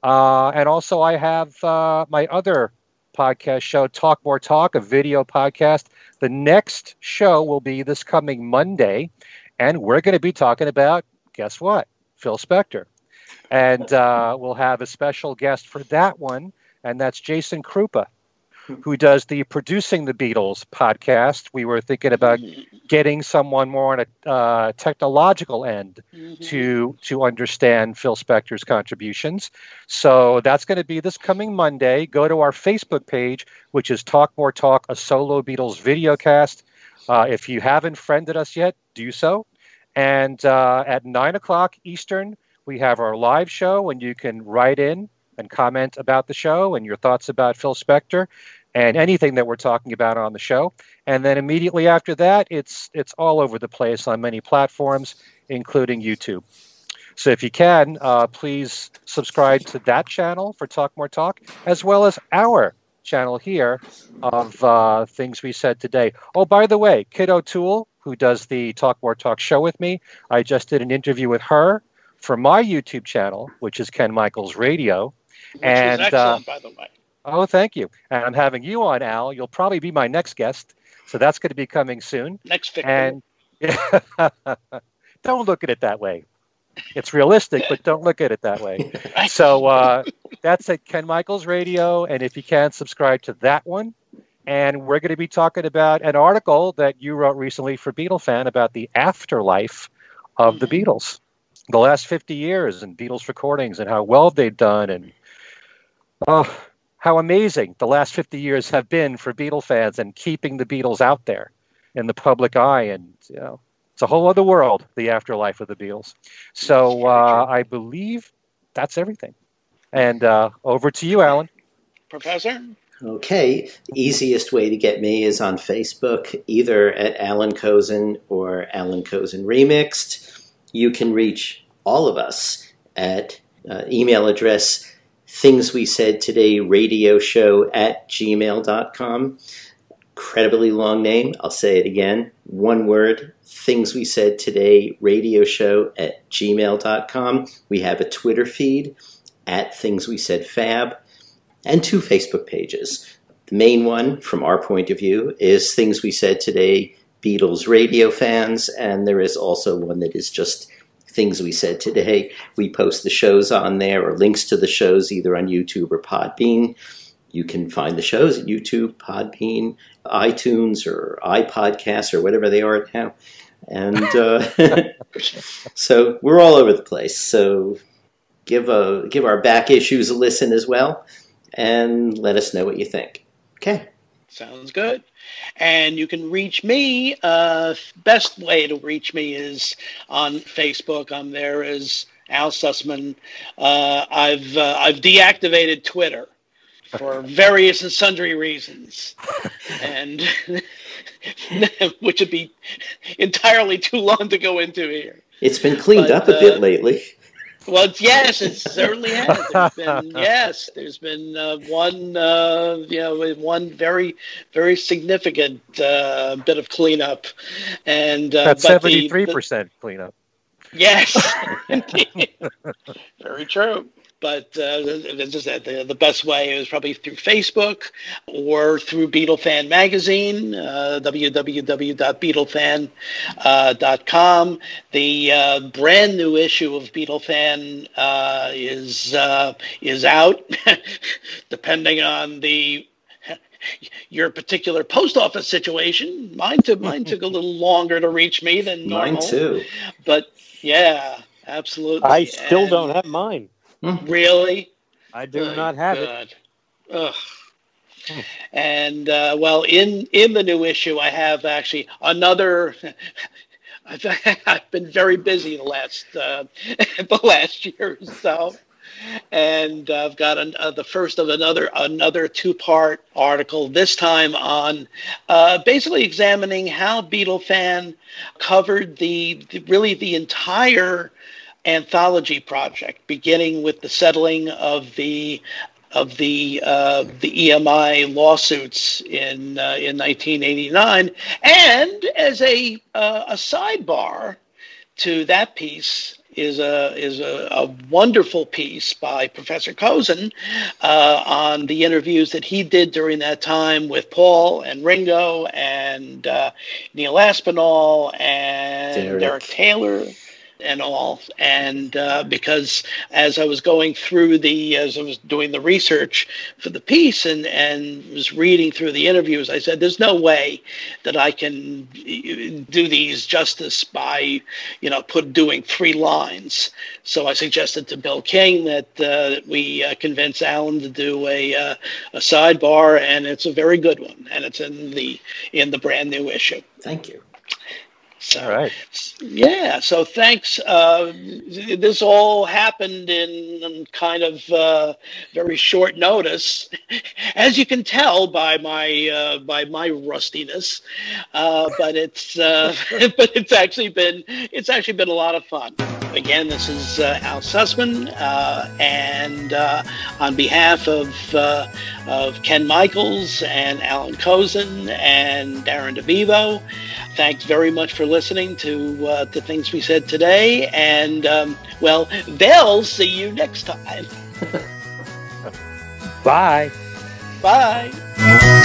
Uh, and also, I have uh, my other podcast show, Talk More Talk, a video podcast. The next show will be this coming Monday, and we're going to be talking about, guess what, Phil Spector. And uh, we'll have a special guest for that one, and that's Jason Krupa, who does the Producing the Beatles podcast. We were thinking about getting someone more on a uh, technological end mm-hmm. to to understand Phil Spector's contributions. So that's going to be this coming Monday. Go to our Facebook page, which is Talk More Talk, a solo Beatles videocast. Uh, if you haven't friended us yet, do so. And uh, at nine o'clock Eastern, we have our live show, and you can write in and comment about the show and your thoughts about Phil Spector and anything that we're talking about on the show. And then immediately after that, it's it's all over the place on many platforms, including YouTube. So if you can, uh, please subscribe to that channel for Talk More Talk, as well as our channel here of uh, Things We Said Today. Oh, by the way, Kid O'Toole, who does the Talk More Talk show with me, I just did an interview with her for my YouTube channel, which is Ken Michaels Radio. Which and, was excellent, uh, by the way. Oh, thank you. And I'm having you on, Al. You'll probably be my next guest. So that's going to be coming soon. Next victim. And don't look at it that way. It's realistic, but don't look at it that way. So uh, that's at Ken Michaels Radio. And if you can, subscribe to that one. And we're going to be talking about an article that you wrote recently for Beatle Fan about the afterlife of the Beatles. The last fifty years and Beatles recordings and how well they've done, and oh, how amazing the last fifty years have been for Beatle fans and keeping the Beatles out there in the public eye. And, you know, it's a whole other world, the afterlife of the Beatles. So uh, I believe that's everything. And uh, over to you, Alan. Professor? Okay. Easiest way to get me is on Facebook, either at Alan Kozin or Alan Kozin Remixed. You can reach all of us at uh, email address things we said today radio show at gmail dot com. Incredibly long name. I'll say it again. One word, things we said today radio show at gmail dot com. We have a Twitter feed at things we said fab and two Facebook pages. The main one, from our point of view, is Things We Said Today Beatles Radio Fans, and there is also one that is just Things We Said Today. We post the shows on there, or links to the shows either on YouTube or Podbean. You can find the shows at YouTube, Podbean, iTunes, or iPodcasts, or whatever they are now. And uh, so we're all over the place. So give a give our back issues a listen as well, and let us know what you think. Okay. Sounds good. And you can reach me. Uh, best way to reach me is on Facebook. I'm there as Al Sussman. Uh, I've uh, I've deactivated Twitter for various and sundry reasons, and which would be entirely too long to go into here. It's been cleaned but, up a uh, bit lately. Well, yes, it certainly has. There's been, yes, there's been uh, one, uh, you know, one very, very significant uh, bit of cleanup, and uh, that's seventy-three percent cleanup. Yes, indeed. Very true. But uh, as I said, the, the best way is probably through Facebook or through Beatle Fan Magazine, uh, w w w dot beatle fan dot com. The uh, brand new issue of Beatle Fan uh, is uh, is out, depending on the your particular post office situation. Mine took mine took a little longer to reach me than normal. Mine too. But yeah, absolutely. I still and, don't have mine. Really? I do Good not have God. it. Ugh. Hmm. And uh, well, in in the new issue, I have actually another. I've, I've been very busy the last uh, the last year or so, and I've got an, uh, the first of another another two part article. This time on uh, basically examining how Beatle Fan covered the, the really the entire anthology project, beginning with the settling of the of the uh, the E M I lawsuits in uh, in nineteen eighty-nine, and as a uh, a sidebar to that piece, is a is a, a wonderful piece by Professor Kozin uh, on the interviews that he did during that time with Paul and Ringo and uh, Neil Aspinall and Derek. Derek Taylor and all. And uh, because as I was going through the, as I was doing the research for the piece and, and was reading through the interviews, I said, there's no way that I can do these justice by, you know, put doing three lines. So I suggested to Bill King that uh, we uh, convince Alan to do a, uh, a sidebar, and it's a very good one. And it's in the, in the brand new issue. Thank you. So, all right. Yeah. So thanks. Uh, this all happened in kind of uh, very short notice, as you can tell by my uh, by my rustiness. Uh, but it's uh, but it's actually been it's actually been a lot of fun. Again, this is uh, Al Sussman, uh, and uh, on behalf of uh, of Ken Michaels and Alan Kozin and Darren DeVivo, thanks very much for listening to uh, to Things We Said Today, and um, well, they'll see you next time. Bye. Bye.